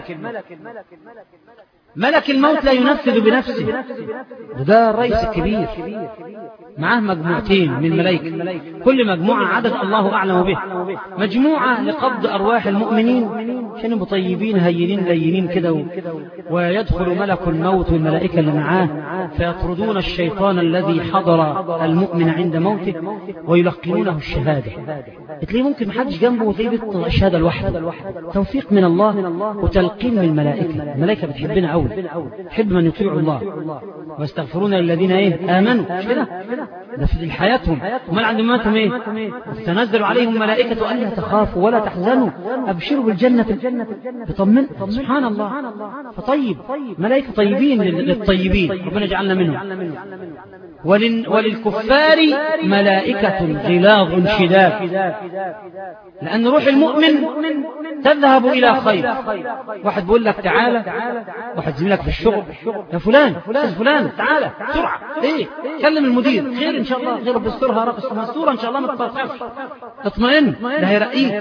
ملك الموت لا ينفذ بنفسه، ده الرئيس الكبير معاه مجموعتين من الملائكة، كل مجموعة عدد الله أعلم به. مجموعة لقبض أرواح المؤمنين عشان يبقوا طيبين هينين لينين كده، ويدخل ملك الموت والملائكة اللي معاه فيطردون الشيطان الذي حضر المؤمن عند موته ويلقنونه الشهادة. تلاقيه ممكن محدش جنبه وتلاقيه بيطلع الشهادة لوحده، توفيق من الله وتلقين من الملائكة. الملائكة بتحبنا أول، تحب من يطيع الله واستغفرون للذين آمنوا، مش كده؟ ده في حياتهم، وما عند ماتهم تنزل عليهم ملائكة ألا تخافوا ولا تحزنوا أبشروا بالجنة بطمن. سبحان الله، فطيب ملائكة طيبين للطيبين، ربنا يجعلنا منهم. وللكفار ملائكة غلاظ شداد، لأن روح المؤمن تذهب إلى خير. واحد بيقول لك تعالى، واحد زميلك في الشغل، يا فلان تعالى بسرعة، كلم المدير، خير إن شاء الله، غير بسترها رقص مستورة إن شاء الله، ما تطرفش، اطمئن، ده هيرقيك.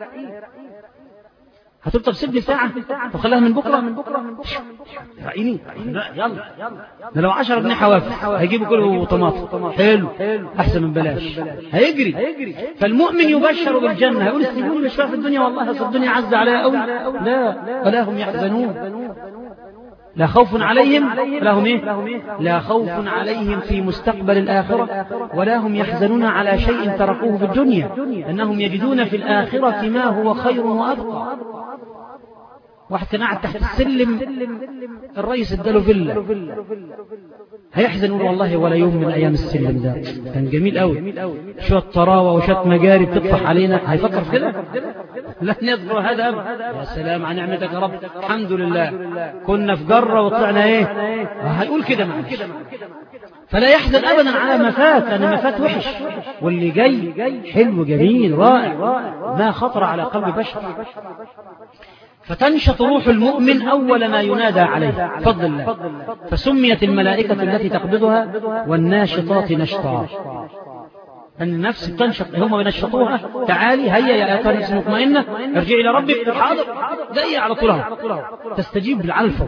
هتفضل سيبني ساعة وخليها من بكرة رأيني، لا يلا، ده لو 10 جنيه حوافز هيجيبوا كله طماطم، حلو أحسن من بلاش، هيجري. فالمؤمن يبشر بالجنة، هيقول استنوني مش في الدنيا، والله أصل الدنيا عز عليها قوي، لا ولا هم يحزنون، لا خوف عليهم، لا خوف عليهم في مستقبل الآخرة، ولا هم يحزنون على شيء تركوه في الدنيا، أنهم يجدون في الآخرة ما هو خير وأبقى. واحد كان قاعد تحت السلم، الرئيس اداله فيلا، هيحزن يقول والله ولا يوم من أيام السلم ده كان جميل قوي، شوية طراوة وشوية مجاري بتطفح علينا، هيفكر في كده؟ لا نذكر هذا أبدا. يا سلام عن نعمتك يا رب، الحمد لله كنا في جرة وطلعنا هيقول كده معلش. فلا يحزن أبدا على ما فات، لأن ما فات وحش، واللي جاي حلو جميل رائع ما خطر على قلب بشر. فتنشط روح المؤمن أول ما ينادى عليه بفضل الله، فسميت الملائكة التي تقبضها والناشطات نشطا، أن النفس بتنشط، هم ينشطوها، تعالي هيا يا أيتها النفس المطمئنة ارجعي إلى ربك، حاضر جاية على طولها، تستجيب بالعلفة.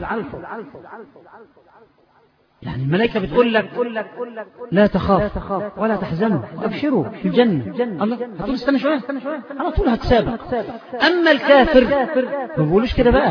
يعني الملائكة بتقول لك لا تخاف ولا تحزنوا أبشروا في الجنة. الله هتقول استنى شوية على طول هتسابق. أما الكافر ما بيقولوش كده بقى.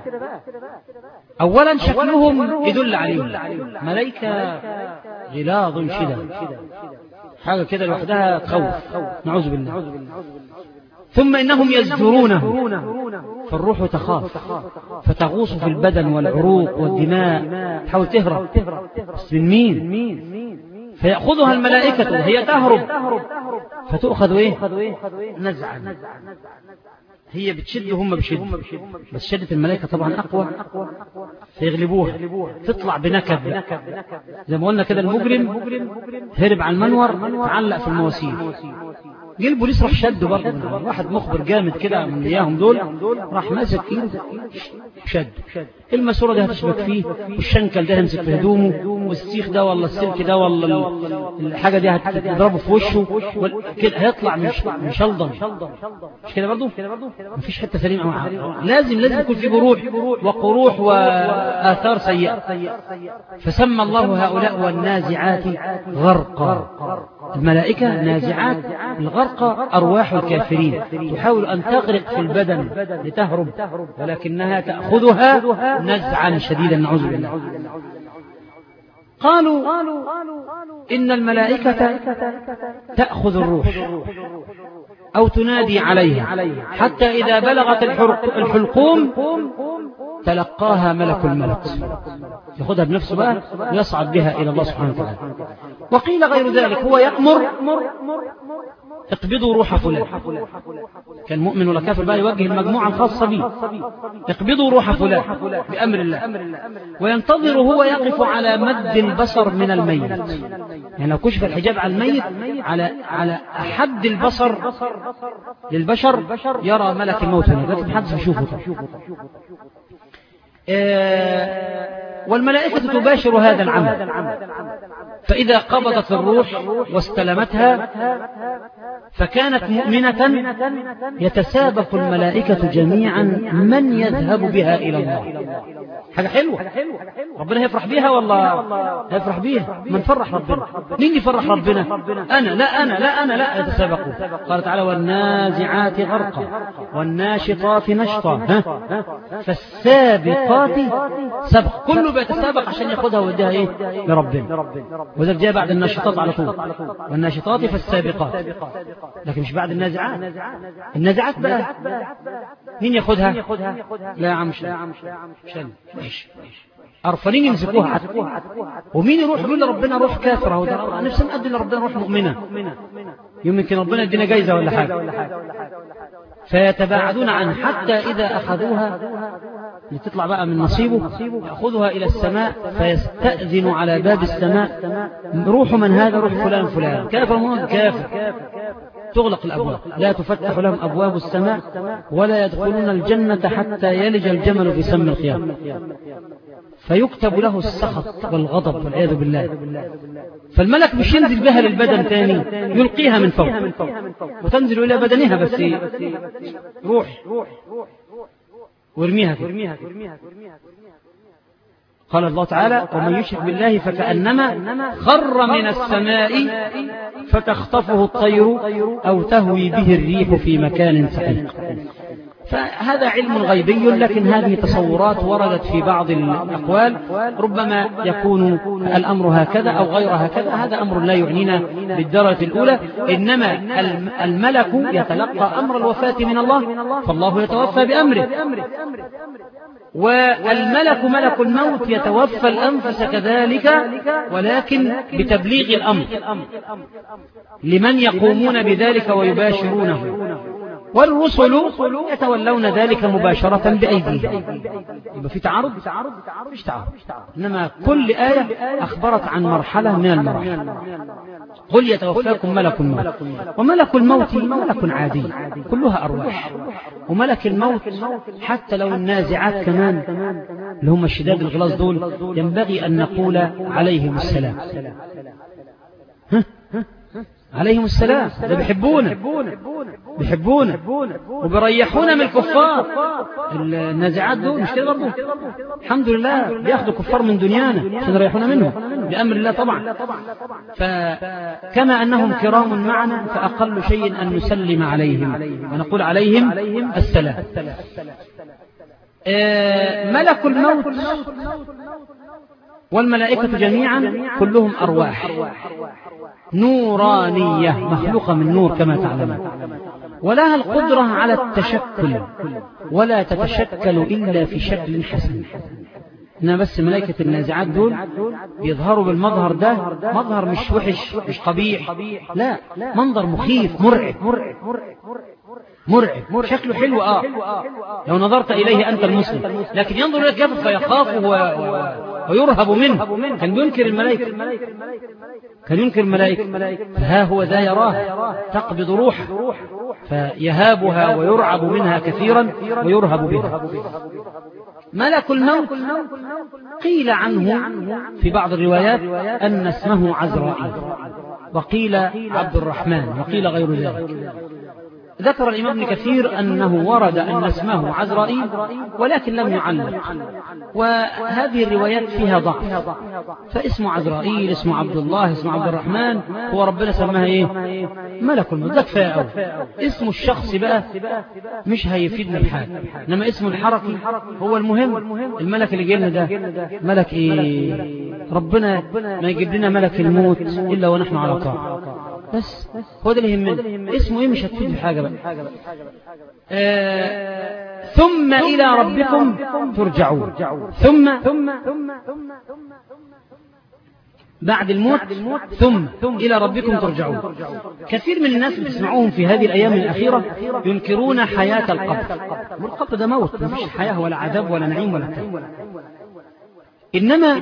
أولا شكلهم يدل عليهم ملائكة غلاظ شداد، حاجة كده لوحدها تخوف، نعوذ بالله. ثم إنهم يزجرونه، فالروح تخاف فتغوص في البدن والعروق والدماء، تحاول تهرب، بس من مين؟ فيأخذها الملائكة وهي تهرب، فتأخذ نزعا، هي بتشد وهم بيشدوا، بس شدة الملائكة طبعا أقوى فيغلبوها، تطلع بنكب زي ما قلنا كده. المجرم هرب عن المنور، تعلق في المواسير، جه البوليس راح شده برضه، واحد مخبر جامد كده من اياهم دول، راح ماسك ايده شد، الماسوره دي هتشبك فيه، والشنكل ده هيمسك في هدومه، والسيخ ده ولا السلك ده ولا الحاجه دي هتضربه في وشه كده، هيطلع مشلضم، مش كده برضه؟ مفيش حته سليمه معاه، لازم يكون في جروح وقروح واثار سيئه. فسمى الله هؤلاء والنازعات غرقا، الملائكه نازعات الغرق أرواح الكافرين، تحاول أن تغرق في البدن لتهرب، ولكنها تأخذها نزعا شديدا، نعوذ بالله. قالوا إن الملائكة تأخذ الروح أو تنادي عليها، حتى إذا بلغت الحلقوم تلقاها ملك الموت، يأخذها بنفسه بقى يصعد بها إلى الله سبحانه وتعالى. وقيل غير ذلك، هو يأمر اقبضوا روح فلان، كان مؤمن ولا كافر بقى يوجه المجموعة الخاصة به، اقبضوا روح فلان بأمر الله، وينتظر هو يقف على مد البصر من الميت، يعني لو كشف الحجاب عن الميت على حد البصر للبشر يرى ملك الموت، لكن محدش يشوفه. والملائكة تباشر هذا العمل، فإذا قبضت الروح واستلمتها فكانت مؤمنة يتسابق الملائكة جميعا من يذهب بها إلى الله. حاجة حلوة، ربنا هيفرح بيها والله، هيفرح بيها. من فرح ربنا؟ مين يفرح ربنا؟ أنا يتسابقون. قال تعالى والنازعات غرقا والناشطات نشطا فالسابقات سبق. كله بيتسابق عشان ياخدها ويديها ايه لربنا، وذلك جاء بعد الناشطات على طول، والناشطات فالسابقات، لكن مش بعد النازعات. النازعات بقى مين ياخدها؟ لا يا عم مش أرفلين يمسكوها حتى. ومين يروح يقول لربنا روح كافرة؟ وده نفسه مقدم لربنا روح مؤمنة، يمكن ربنا يدينا جايزة ولا حاجة. فيتباعدون عنه حتى إذا أخذوها لتطلع بقى من نصيبه يأخذها إلى السماء فيستأذن على باب السماء روح من هذا؟ روح فلان فلان. كافر من كافر. تغلق الأبواب، لا تفتح لهم أبواب السماء ولا يدخلون الجنة حتى يلج الجمل في سم الخيام، فيكتب له السخط والغضب والعياذ بالله. فالملك مش ينزل بها للبدن تاني، يلقيها من فوق وتنزل إلى بدنها، بس روح وارميها كده. قال الله تعالى ومن يشرك بالله فكأنما خر من السماء فتخطفه الطير أو تهوي به الريح في مكان سحيق. فهذا علم غيبي، لكن هذه تصورات وردت في بعض الأقوال، ربما يكون الأمر هكذا أو غير هكذا، هذا أمر لا يعنينا بالدرجة الأولى. إنما الملك يتلقى أمر الوفاة من الله، فالله يتوفى بأمره، والملك ملك الموت يتوفى الأنفس كذلك، ولكن بتبليغ الأمر لمن يقومون بذلك ويباشرونه، والرسل يتولون ذلك مباشرة بأيديهم. يبقى في تعارض؟ مش تعارض، إنما كل آية أخبرت عن مرحلة من المراحل. قل يتوفاكم ملك الموت، وملك الموت ملك عادي كلها أرواح، وملك الموت حتى لو النازعات كمان اللي هم الشداد الغلاظ دول ينبغي أن نقول عليهم السلام. عليهم السلام، ده بيحبونا وبيريحونا من الكفار. النازعات دول مش كده برضه؟ الحمد لله بياخدوا كفار من دنيانا عشان يريحونا منهم بأمر الله طبعا. فكما أنهم كرام معنا فأقل شيء أن نسلم عليهم ونقول عليهم السلام. ملك الموت والملائكة جميعا كلهم أرواح نورانية مخلوقة من نور كما تعلمون، ولها القدرة على التشكل، ولا تتشكل إلا في شكل حسن. إنما بس ملائكة النازعات دول بيظهروا بالمظهر ده، مظهر مش وحش مش قبيح، لا، منظر مخيف مرعب، شكله حلو لو نظرت إليه أنت المسلم، لكن ينظر إليك كافر فيخاف ويرهب منه. كان ينكر الملائكة، فها هو ذا يراه تقبض روحه فيهابها ويرعب منها كثيرا ويرهب بها. ملك الموت قيل عنه في بعض الروايات أن اسمه عزرائيل، وقيل عبد الرحمن، وقيل غير ذلك. ذكر الإمام ابن كثير أنه ورد أن اسمه عزرائيل ولكن لم يعلق، وهذه الروايات فيها ضعف، فاسمه عزرائيل، اسمه عبد الله، اسمه عبد الرحمن، هو ربنا سماها ايه؟ ملك الموت. ده كفاية أوي. اسم الشخص بقى مش هيفيدنا بحاجة، إنما اسمه الحركي هو المهم. الملك اللي جيلنا ده ملك ايه؟ ربنا ما يجيب لنا ملك الموت إلا ونحن على طاعة، بس هو ده اللي يهمنا. اسمه ايه مش هتفيد بحاجة بقى. ثم إلى ربكم ترجعون. ثم بعد الموت ثم إلى ربكم ترجعون. كثير من الناس اللي تسمعوهم في هذه الأيام الأخيرة ينكرون حياة القبر، والقبر ده موت، ما فيش حياة ولا عذاب ولا نعيم ولا تعب. إنما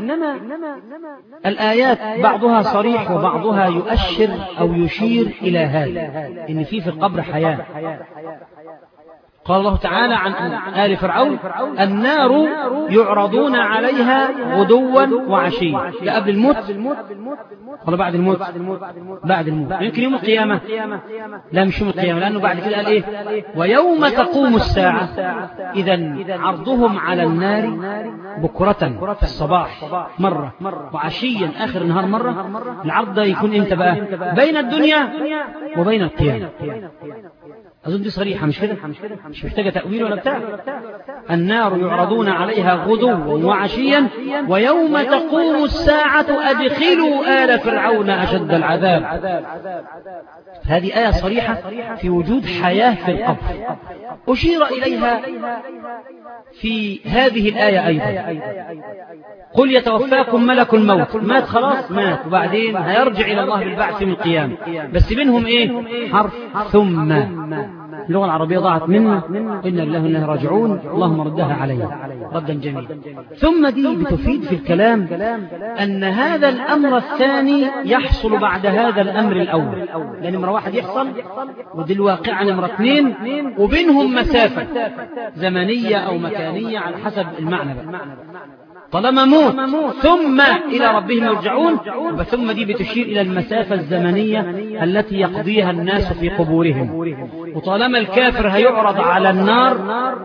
الآيات بعضها صريح وبعضها يؤشر أو يشير إلى هذا، إن في القبر حياة. قال الله تعالى عن آل فرعون النار يعرضون عليها غدوا وعشيا. لا قبل الموت ولا بعد الموت؟ بعد الموت. يمكن يوم القيامة؟ لا مش يوم القيامة، لأنه بعد كده قال إيه؟ ويوم تقوم الساعة إذن عرضهم على النار بكرة في الصباح مرة وعشيا آخر النهار مرة. العرض ده يكون إمتى بقى؟ بين الدنيا وبين القيامة. أظن دي صريحة مش كده؟ مش محتاجة تأويل ولا بتاع. النار يعرضون عليها غدوا وعشيا ويوم تقوم الساعة أدخلوا آل فرعون أشد العذاب. هذه آية صريحة في وجود حياة في القبر. أشير إليها في هذه الآية أيضا. قل يتوفاكم ملك الموت. مات خلاص مات، وبعدين هيرجع إلى الله بالبعث من القيامة. بس بينهم إيه؟ حرف ثم. اللغة العربية ضاعت منا، إنا لله وإنا راجعون، اللهم ردها علينا ردا جميلا. ثم دي بتفيد في الكلام أن هذا الأمر الثاني يحصل بعد هذا الأمر الأول، لأن نمرة واحد يحصل ودي الواقعة نمرة اثنين، وبينهم مسافة زمنية أو مكانية على حسب المعنى بقى. طالما موت ثم إلى ربهم يرجعون، ثم دي بتشير إلى المسافة الزمنية التي يقضيها الناس في قبورهم. وطالما الكافر هيعرض على النار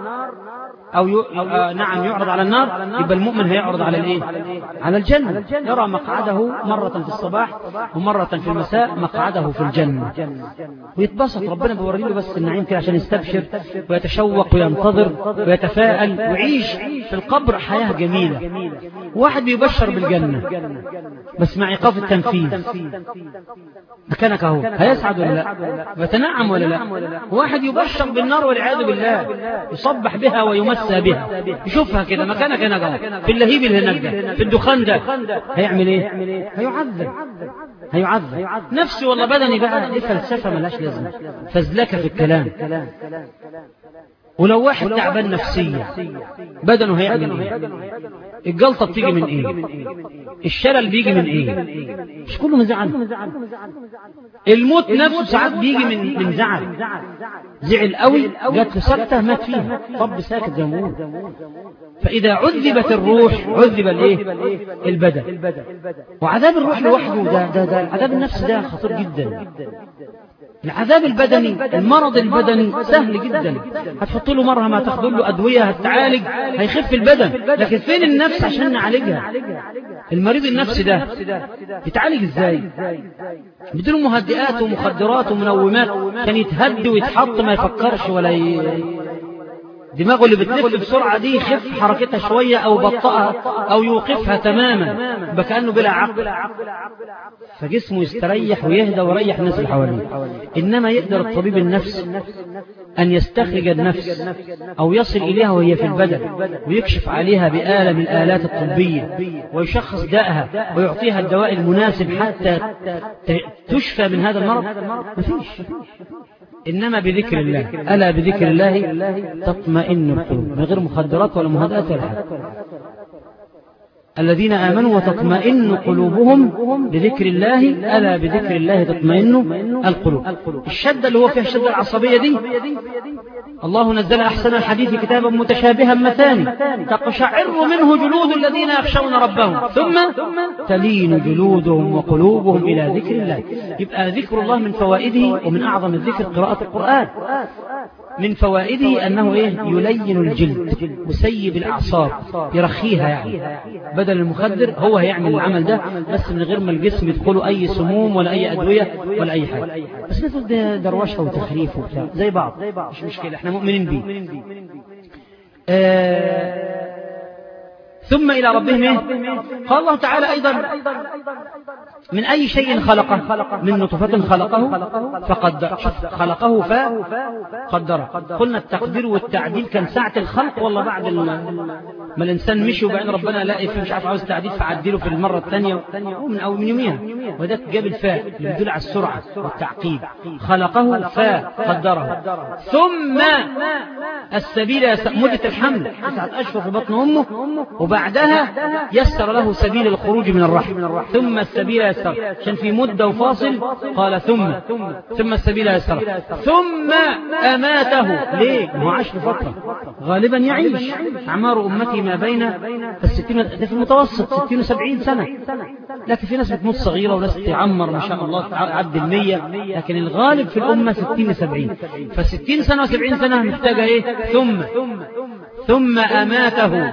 نعم يعرض على النار، يبقى المؤمن هيعرض على الايه؟ على الجنة. يرى مقعده مرة في الصباح ومرة في المساء مقعده في الجنة ويتبسط. ربنا بيوري له بس النعيم كده عشان يستبشر ويتشوق وينتظر ويتفاءل ويعيش في القبر حياة جميلة. واحد بيبشر بالجنة بس مع إيقاف التنفيذ، مكانك اهو، هيسعد ولا لا؟ ويتنعم ولا لا؟ واحد يبشر بالنار والعياذ بالله، يصبح بها ويمسى بها، يشوفها كده مكانك هنا في اللهيب اللي هناك ده، في الدخان ده، هيعمل ايه؟ هيعذب نفسي ولا بدني بقى. دي فلسفة ملهاش لازمة، فزلكة في الكلام. ولو واحد تعبان نفسيا بدنه هيعمل ايه؟ الجلطة بتيجي من ايه؟ الشلل بيجي من ايه؟ مش كله من زعل. الموت نفسه ساعات بيجي من زعل، زعل قوي جات له سكتة مات فيها، طب ساكت زي ما بيقول. فإذا عذبت الروح عذب الايه؟ البدن. وعذاب الروح لوحده ده العذاب النفسي ده خطير جدا. العذاب البدني، المرض البدني سهل جدا، هتحط له مرهم، هتاخد له أدوية، هتعالج، هيخف البدن. لكن فين النفس عشان نعالجها؟ المريض النفسي ده يتعالج ازاي؟ بدون مهدئات ومخدرات ومنومات كان يتهد ويتحط ما يفكرش ولا دماغه اللي بتلف بسرعة دي يخف حركتها شوية أو بطئها أو يوقفها تماما بكأنه بلا عقل، فجسمه يستريح ويهدى ويريح الناس اللي حواليه. إنما يقدر الطبيب النفس أن يستخرج النفس أو يصل إليها وهي في البدن ويكشف عليها بآلة من الآلات الطبية ويشخص دائها ويعطيها الدواء المناسب حتى تشفى من هذا المرض. مفيش. إنما بذكر الله، ألا بذكر الله تطمئن القلوب، من غير مخدرات ولا مهدئات ولا حاجة. الذين آمنوا وتطمئن قلوبهم بذكر الله، ألا بذكر الله تطمئن القلوب. الشدة اللي هو فيها الشدة العصبية دي، الله نزل أحسن الحديث كتابا متشابها مثاني تقشعر منه جلود الذين يخشون ربهم ثم تلين جلودهم وقلوبهم إلى ذكر الله. يبقى ذكر الله من فوائده، ومن أعظم الذكر قراءة القرآن. من فوائده أنه يلين الجلد، يسيب الأعصاب، يرخيها، يعني بدل المخدر هو هيعمل العمل ده بس من غير ما الجسم يدخله أي سموم ولا أي أدوية ولا أي حاجة. بس مثل ده دروشة وتخريف وبتاع زي بعض، مش مشكلة، احنا مؤمنين بيه. ثم إلى ربهم قال الله تعالى أيضا من أي شيء خلقه؟ من نطفة خلقه فقدر، خلقه فقدره. قلنا التقدير والتعديل كان ساعة الخلق ولا بعد ما الإنسان مشي وبعدين ربنا لاقي فيه مش عاوز تعديل فعدله في المرة الثانية من يوميها، وده جاب الفاء اللي بيدل على السرعة والتعقيد. خلقه فقدره ثم السبيل مدة الحمل 9 أشهر في بطن أمه، وبعد وبعدها يسر له سبيل الخروج من الرحم، ثم السبيل يسر، عشان في مدة وفاصل قال ثم السبيل يسر، ثم أماته. ليه؟ ما هو عاش فترة، غالبا يعيش أعمار أمتي ما بين 60 في المتوسط 60 و70 سنة، لكن في ناس بتموت صغيرة وناس تعمر ما شاء الله تعدي 100، لكن الغالب في الأمة 60 70، ف60 سنة و70 سنة محتاجة إيه؟ ثم أماته.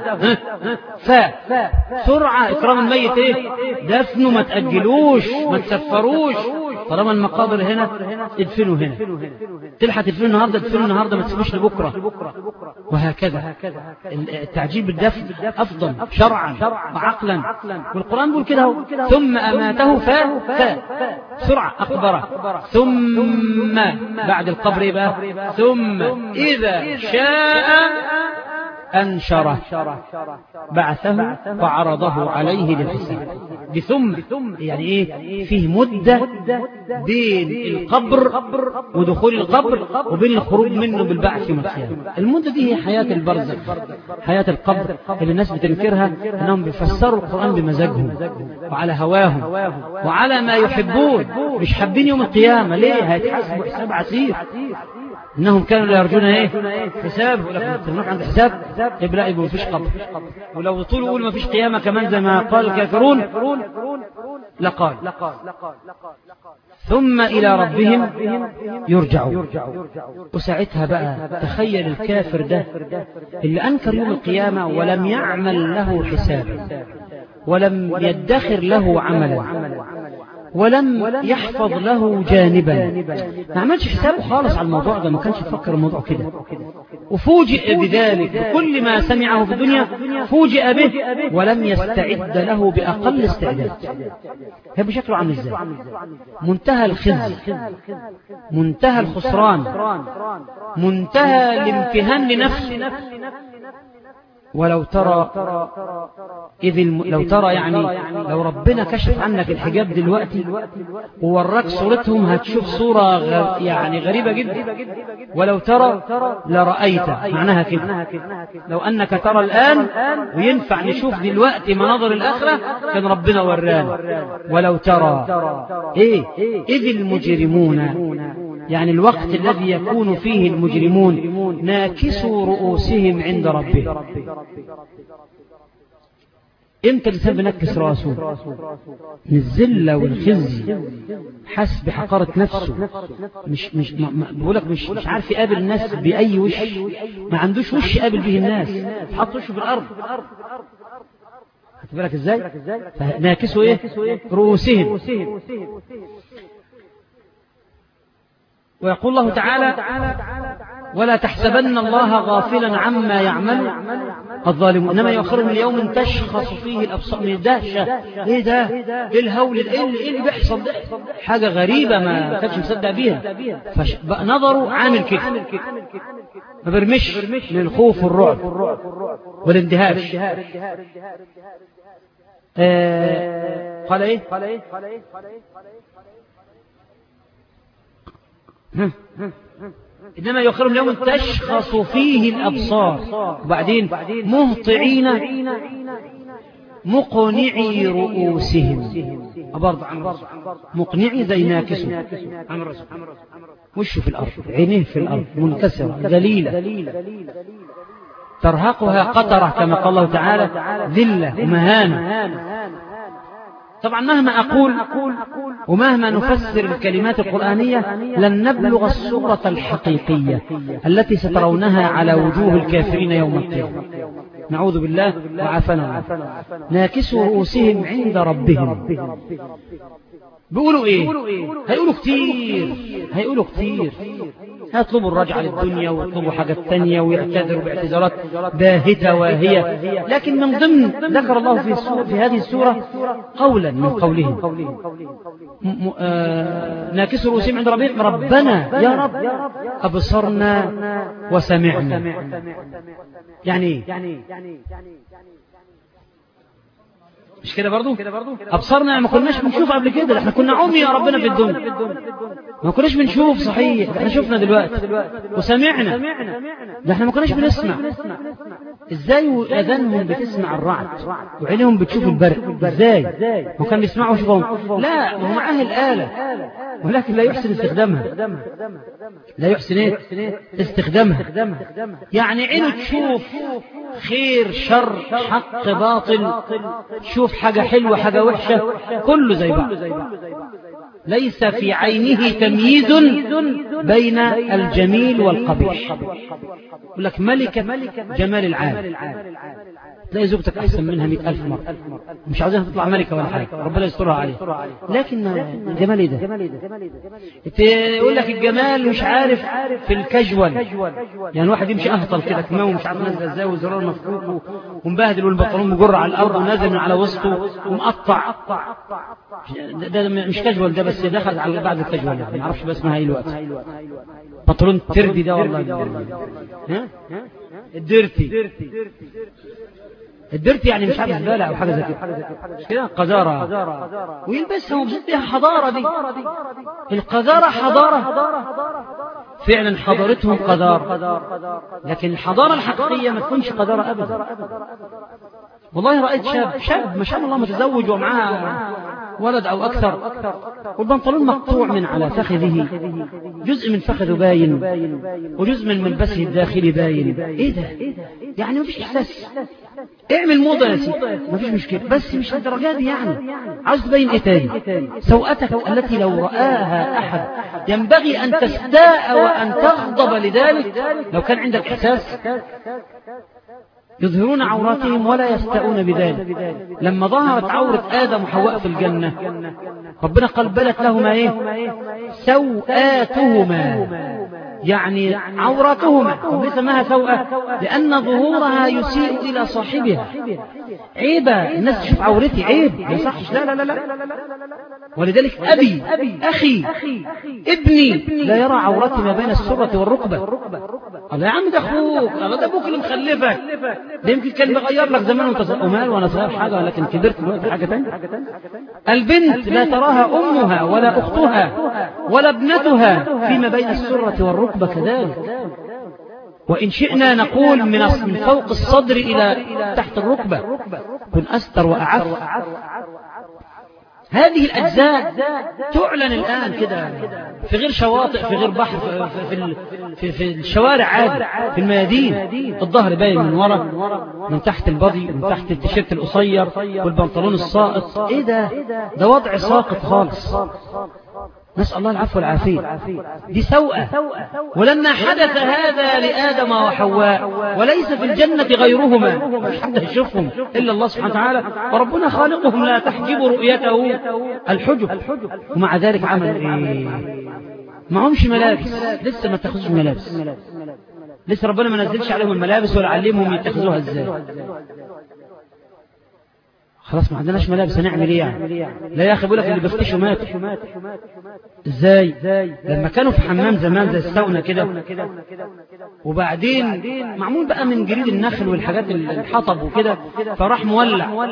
فسرعة إكرام الميت إيه؟ دفنه، ما تأجلوش، ما تسفروش، طالما المقابر هنا ادفنوا هنا، تلحق تدفنوا النهارده تدفنوا النهارده، ما تسيبوش لبكره، وهكذا. التعجيل بالدفن افضل شرعا وعقلا، والقران بيقول كده، ثم اماته سرعه اقبره، ثم بعد القبر يبقى ثم اذا شاء أنشره بعثه وعرضه عليه للحساب. بثم يعني إيه؟ فيه مدة بين القبر ودخول القبر وبين الخروج منه بالبعث والقيامة. المدة دي هي حياة البرزخ، حياة القبر اللي الناس بتنكرها، أنهم بيفسروا القرآن بمزاجهم وعلى هواهم وعلى ما يحبون، مش حابين يوم القيامة. ليه؟ هيتحاسبوا حساب عسير. إنهم كانوا لا يرجون إيه؟ حساب، ولكن تروح عند حساب يبقى يبقى مفيش قبر، ولو طول يقول مفيش قيامة كمان زي ما قال الكافرون لقال ثم إلى ربهم يرجعون. وساعتها بقى تخيل الكافر ده اللي أنكر يوم القيامة ولم يعمل له حسابا ولم يدخر له عملا ولم يحفظ له جانبا، ما عملش حسابه خالص على الموضوع ده، ما كانش يفكر الموضوع كده، وفوجئ بذلك بكل ما سمعه في الدنيا، فوجئ به ولم يستعد له بأقل استعداد. هي بشكله عامل ازاي؟ منتهى الخزي، منتهى الخسران، منتهى الامتهان لنفسه. ولو ترى لو ترى يعني لو ربنا كشف عنك الحجاب دلوقتي ووراك صورتهم، هتشوف صورة يعني غريبة جدا. ولو ترى لرأيت، معناها كده لو أنك ترى الآن وينفع نشوف دلوقتي مناظر الآخرة كان ربنا ورانا. ولو ترى إيه إذ المجرمون، يعني الوقت الذي يكون فيه المجرمون ناكسوا رؤوسهم عند ربهم. امتى الانسان بنكس راسه؟ من الذله والخزي، حس بحقاره نفسه، مش بقولك مش عارف يقابل الناس باي وش، ما عندوش وش يقابل به الناس، حط وشه في الارض. خدت بالك ازاي؟ ناكسوا ايه؟ رؤوسهم. ويقول الله تعالى ولا تحسبن الله غافلا عما يعمل الظالمون انما يؤخرهم ليوم تشخص فيه الابصار. من الدهشه، ايه ده؟ ايه الهول؟ ايه اللي بيحصل ده؟ حاجه غريبه ما كانش مصدق بيها، فنظره عامل كده، ما برمش من الخوف والرعب والاندهاش. قال ايه؟ إنما يؤخرهم يوم تشخص فيه الأبصار، وبعدين مهطعين مقنعي رؤوسهم، برضه عن الرسول مقنعي زي ناكسوا عن الرسول، وشه في الأرض، عينيه في الأرض منكسرة ذليلة ترهقها قطرة كما قال الله تعالى، ذلة ومهانة. طبعا مهما أقول ومهما نفسر الكلمات القرآنية لن نبلغ الصورة الحقيقية التي سترونها على وجوه الكافرين يوم القيامة، نعوذ بالله وعافنا. ناكسوا رؤوسهم عند ربهم. بيقولوا ايه؟ هيقولوا كتير، هيطلبوا الرجعة للدنيا ويطلبوا حاجات تانية ويعتذروا باعتذارات باهتة واهية، لكن من ضمن ذكر الله في هذه السورة قولا من قولهم ناكسوا رؤوسهم عند ربهم ربنا يا رب أبصرنا وسمعنا. يعني مش كده برضو؟ أبصرنا ما كناش بنشوف قبل كده، احنا كنا عمي يا ربنا في الدنيا، ما كناش بنشوف. صحيح احنا شفنا دلوقتي وسمعنا، ده احنا ما كناش بنسمع. ازاي وأذانهم بتسمع الرعد وعينهم بتشوف البرق؟ ازاي؟ ما كان بيسمعوا ويشوفهم؟ لا، هو معاه الآلة ولكن لا يحسن استخدامها، لا يحسن ايه؟ استخدامها. يعني عينه تشوف خير شر حق باطل، تشوف حاجة حلوة حاجة وحشة، كله زي بعض، ليس في عينه تمييز بين الجميل والقبيح. يقول لك ملكة جمال العالم، تلاقي زوجتك أحسن منها 100,000 مرة، مش عاوزينها تطلع ملكة ولا حاجة، ربنا يسترها عليه، لكن الجمال إيه ده؟ يقول لك الجمال مش عارف في الكجول، يعني واحد يمشي أهطل كده كمامه ومش عارف نازل ازاي والزرار مفكوك ومبهدل والبنطلون مجر على الأرض ونازل من على وسطه ومقطع، ده مش كجول، ده بس دخل على بعد الكجول، يعني ما اعرفش بس اسمها ايه الوقت، بنطلون تردي ده والله، ها الديرتي يعني مش عارف زبالة أو حاجة زي كده، مش كده قذارة، ويلبسها وبزيد بها حضارة. دي القذارة حضارة فعلا، حضارتهم قذارة، لكن الحضارة الحقيقية ما تكونش قذارة أبدا. والله رأيت شاب ما شاء الله متزوج ومعاه ولد أو أكثر، والبنطلون مقطوع من على فخذه، جزء من فخذه باين وجزء من ملبسه الداخلي باين. إيه ده؟ يعني ما فيش إحساس. اعمل موضة يا سيدي ما فيش مشكلة، بس مش للدرجة دي. يعني عاوز تبين إيه تاني؟ سوءتك التي لو رآها أحد ينبغي أن تستاء وأن تغضب لذلك لو كان عندك إحساس. يظهرون عوراتهم ولا يستاءون بذلك. لما ظهرت عورة آدم وحواء في الجنة ربنا قال بدت لهما ايه؟ سوآتهما، يعني عوراتهما. ليس سماها سوءة لأن ظهورها يسيء إلى صاحبها، عيبة الناس تشوف عورتي، عيب ما يصحش، لا لا لا لا. ولذلك أبي أخي ابني لا يرى عورتي ما بين السرة والركبة. قال يا عم ده أخوك، ده أبوك اللي مخلفك، ده يمكن كان بغير لك زمان وانت أمال وأنا صغير حاجة، ولكن كبرت دلوقتي حاجة تانية. البنت لا تراها أمها ولا أختها ولا ابنتها فيما بين السرة والركبة كذلك. وإن شئنا نقول من فوق الصدر إلى تحت الركبة، كن أستر وأعف. هذه الأجزاء تعلن الآن كده في غير شواطئ، في غير بحر، في الشوارع عادي، في الميادين. الظهر باين من وراء، من تحت البضي، من تحت التيشيرت القصير والبنطلون الساقط. ايه ده؟ ده وضع ساقط خالص، نسأل الله العفو والعافية. دي سوءة. ولما حدث هذا لآدم وحواء وليس في الجنة غيرهما، مش حد يشوفهم إلا الله سبحانه وتعالى، وربنا خالقهم لا تحجب رؤيته الحجب، ومع ذلك عملوا ايه؟ معهمش ملابس، لسه ما تاخذش ملابس، لسه ربنا ما نزلش عليهم الملابس ولا علمهم يتخذوها ازاي. خلاص ما عندناش ملابس، هنعمل ايه يعني؟ لا يا اخي بيقول لك اللي بيفتشوا ماتوا. ازاي؟ لما كانوا في حمام زمان زي الساونا كده، وبعدين معمول بقى من جريد النخل والحاجات الحطب وكده، فراح مولع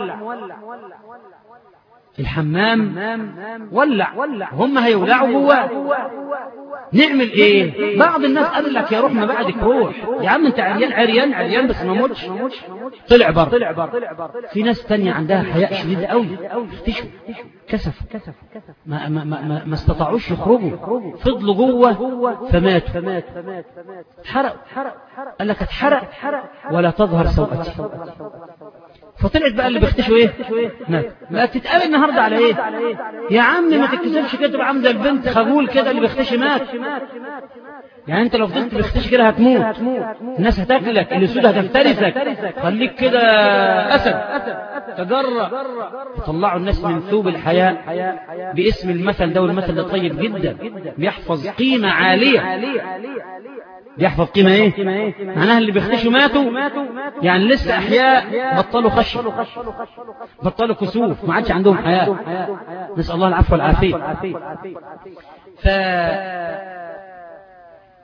الحمام، ولع، هم هيولعوا جواه. نعمل ايه؟ بعض الناس قال لك يا روح ما بعدك روح يا عم، انت عريان بس ما موتش، طلع بره. في ناس تانية عندها حياء شديد قوي، افتشوا كسف، ما استطاعوش يخرجوا، فضلوا جوه فماتوا، اتحرقوا. قال لك اتحرق ولا تظهر سوءتي. فطلعت بقى اللي بيختشوا ايه؟ مات. بقى تتقابل النهارده على ايه؟ يا عم ما تتكسفش كده، تبقى عامله البنت خجول كده، اللي بيختشي مات. يعني انت لو فضلت بيختشي كده هتموت، الناس هتاكلك، الاسود هتفترسك، خليك كده اسد تجرأ. طلعوا الناس من ثوب الحياء باسم المثل ده، والمثل ده طيب جدا، بيحفظ قيمة عالية. بيحفظ قيمة ايه؟ معناها اللي بيختشوا ماتوا، يعني لسه احياء، بطلوا خشب، بطلوا كسوف، ما عادش عندهم حياة. نسأل الله العفو والعافية.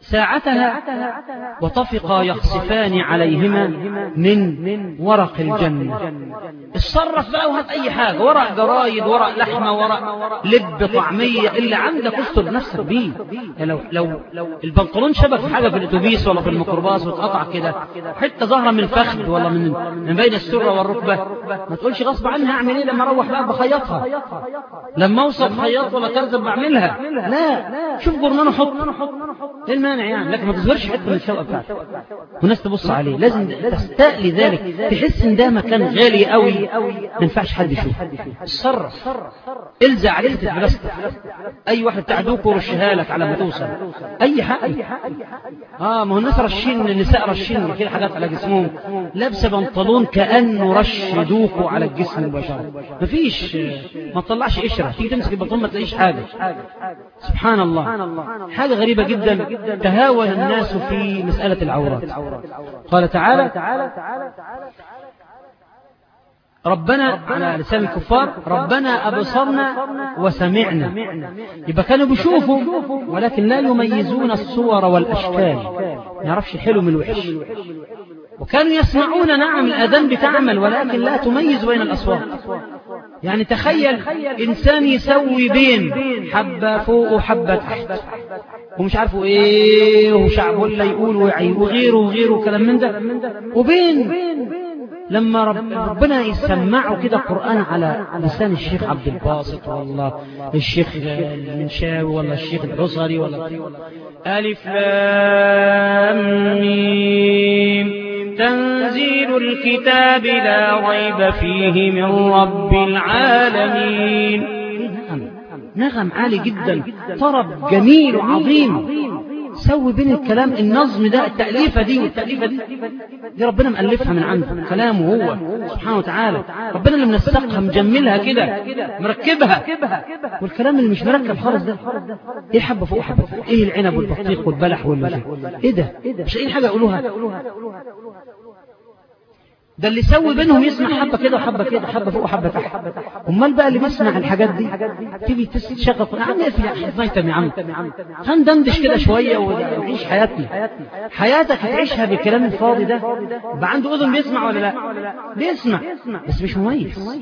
ساعتها وطفقا يخصفان عليهما من ورق الجنة. اتصرف بقى وهات أي حاجة، ورق جرايد، ورق لحمة، ورق لب، طعمية، اللي عندك استر نفسك بيه. يعني لو البنطلون شبك في حاجة في الأتوبيس ولا في الميكروباص واتقطع كده حتة ظهرة من الفخذ ولا من بين السرة والركبة، ما تقولش غصب عنها أعمل إيه لما أروح بقى بخيطها، لما أوصل خياط ولا ترزب بعملها. لا، شوف جرنانه حط، إيه المانع يعني؟ لكن ما تظهرش حتة من الشوقة بتاعتك والناس تبص عليه. لازم تستقلي ذلك، تحس إن ده مكان غالي قوي ما ينفعش حد يشوفه. اتصرف، الزع عليه البلاستيك، أي واحد تعدوك ورشها لك على ما توصل أي حاجة. ما هو الناس رشين، النساء رشين كده حاجات على جسمهم، لابسه بنطلون كأنه رش دوكو على الجسم مباشرة، مفيش، ما تطلعش قشرة، تيجي تمسك البنطلون ما تلاقيش حاجة. سبحان الله، حاجة غريبة جدا. تهاون الناس في مسألة العورات. قال تعالى ربنا على لسان الكفار ربنا أبصرنا وسمعنا، يبقى كانوا بيشوفوا ولكن لا يميزون الصور والأشكال، ما يعرفش الحلو من الوحش. وكانوا يسمعون، نعم الأذان بتعمل ولكن لا تميز بين الأصوات. يعني تخيل إنسان يسوي بين حبة فوق وحبة تحت ومش عارفوا إيه وشعب ولا يقول وغيره كلام من ده، وبين لما ربنا يسمعوا كده قرآن على لسان الشيخ عبد الباسط والله الشيخ المنشاوي ولا الشيخ الحصري ولا ألف لام ميم تنزيل الكتاب لا ريب فيه من رب العالمين. نغم عالي جدا، طرب جميل وعظيم. سوي بين الكلام، النظم ده، التأليفة دي والتأليفة دي ربنا مألفها من عنده، كلامه هو سبحانه وتعالى. ربنا اللي منسقها مجملها كده مركبها. والكلام اللي مش مركب خالص ده، ايه حبة فوق حبة فوق، ايه العنب والبطيخ والبلح والمجال، ايه ده؟ مش ايه حاجة يقولوها. ده اللي يسوي بينهم يسمع حبة كده وحبة كده، حبة فوق وحبة تحت. امال بقى اللي بيسمع الحاجات دي تيجي تشغل يا عم اقفل يا حفايتم يا عم، هندندش كده شوية ونعيش حياتنا. حياتك هتعيشها بالكلام الفاضي ده. يبقى عنده اذن بيسمع ولا لا؟ بيسمع بس مش مميز،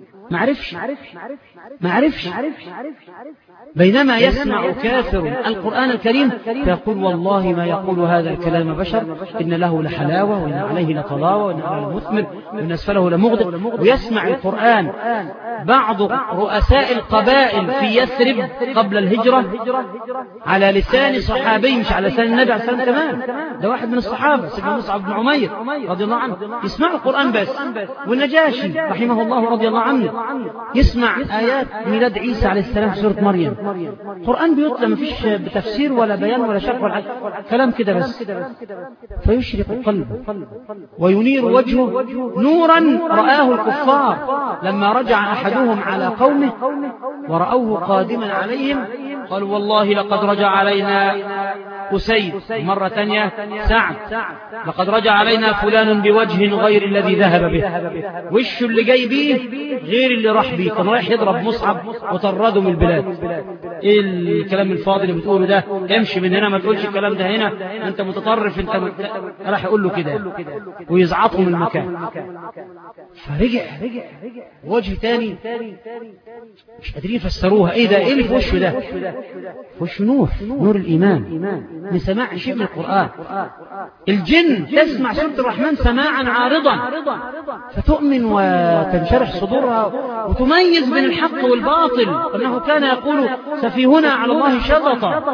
معرفش. بينما يسمع كافر القرآن الكريم فيقول والله ما يقول هذا الكلام بشر، إن له لحلاوة وإن عليه لطلاوة وإن له لمثمر وإن أسفله لمغدق. ويسمع القرآن بعض رؤساء القبائل في يثرب قبل الهجرة على لسان صحابي، مش على لسان النبي عليه الصلاة والسلام كمان، ده واحد من الصحابة سيدنا مصعب بن عمير رضي الله عنه يسمع القرآن بس. والنجاشي رحمه الله رضي الله عنه يسمع آيات ميلاد عيسى عليه السلام في سورة مريم. القرآن بيطلع ما فيش بتفسير ولا بيان ولا شرح ولا كلام كده بس، فيشرق قلبه وينير وجهه نورا رآه الكفار لما رجع أحدهم على قومه ورأوه قادما عليهم قالوا والله لقد رجع علينا أسيد، مرة تانية سعد، لقد رجع علينا فلان بوجه غير الذي ذهب به، وشه اللي جاي بيه غير اللي راح بيه، كان رايح يضرب مصعب وطرده من البلاد. ايه الكلام الفاضي اللي بتقوله ده؟ امشي من هنا، ما تقولش الكلام ده هنا، انت متطرف، انت راح يقول له كده ويزعطه من المكان. فرجع وجه تاني مش قادرين يفسروها، ايه ده؟ ايه اللي في وشه ده؟ في وشه نور الإيمان من سماع شيء من القرآن. الجن تسمع سورة الرحمن سماعا عارضا فتؤمن وتنشرح صدورها وتميز بين الحق والباطل، أنه كان يقول سفيهنا على الله شططا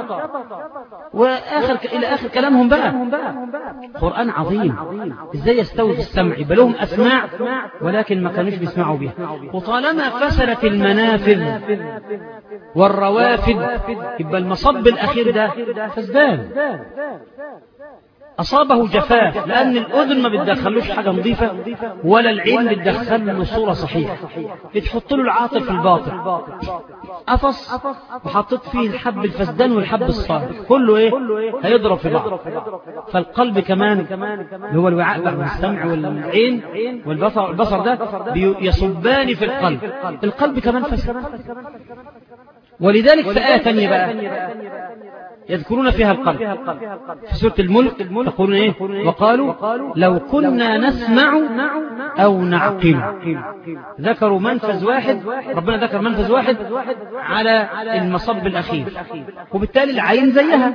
إلى آخر كلامهم بقى. قرآن عظيم، إزاي يستوي في السمع؟ بلهم أسماع ولكن ما كانوش بيسمعوا بها. وطالما فسرت المنافذ والروافد يبقى المصب الأخير ده فسدان، أصابه جفاف، لأن الأذن ما بتدخلوش حاجة نظيفة ولا العين بتدخل له صورة صحيحة، بتحط له العاطل في الباطل. قفص وحطيت فيه الحب الفسدان والحب الصالح، كله ايه؟ هيضرب في بعض. فالقلب كمان اللي هو الوعاء بقى والسمع والعين والبصر ده يصبان في القلب كمان فسد. ولذلك في آية تانية بقى يذكرون فيها القلب. في سورة الملك تقولون إيه؟ وقالوا لو كنا نسمع أو نعقل. ذكروا منفذ واحد، ربنا ذكر منفذ واحد على المصب الأخير، وبالتالي العين زيها.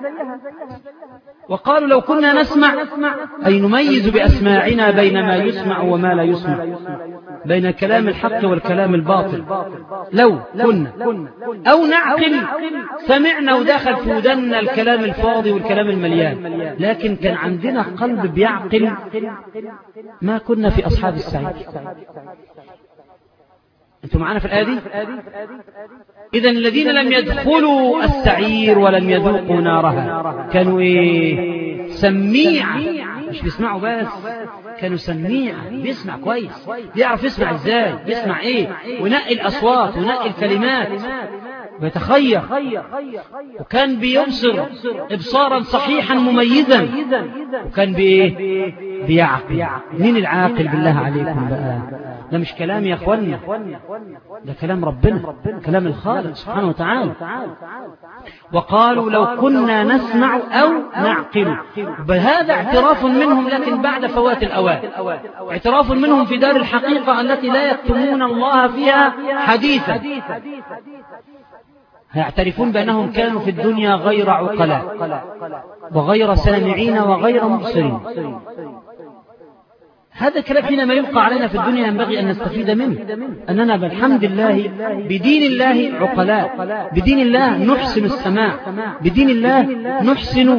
وقالوا لو كنا نسمع أي نميز بأسماعنا بين ما يسمع وما لا يسمع، بين كلام الحق والكلام الباطل. لو كنا أو نعقل، سمعنا ودخل في ودنا الكلام الفاضي والكلام المليان، لكن كان عندنا قلب بيعقل ما كنا في أصحاب السعير. أنتم معنا في الآية دي؟ إذن الذين لم يدخلوا السعير ولم يذوقوا نارها كانوا إيه؟ سميعا، مش بيسمعوا بس، كانوا سميعا، بيسمع كويس، بيعرف يسمع إزاي، بيسمع إيه، ونقي الأصوات ونقي الكلمات ويتخير، وكان بيبصر إبصارا صحيحا مميزا، وكان بيعقل. مين العاقل بالله عليكم بقى؟ ده مش كلام يا أخوانا، ده كلام ربنا، كلام الخالق سبحانه وتعالى. وقالوا لو كنا نسمع أو نعقل. بهذا اعتراف منهم، لكن بعد فوات الأوان، اعتراف منهم في دار الحقيقة التي لا يكتمون الله فيها حديثا. يعترفون بأنهم كانوا في الدنيا غير عقلاء وغير سامعين وغير مبصرين. هذا الكلام حينما يبقى علينا في الدنيا ينبغي أن نستفيد منه، أننا بالحمد لله بدين الله عقلاء، بدين الله نحسن السماع، بدين الله نحسن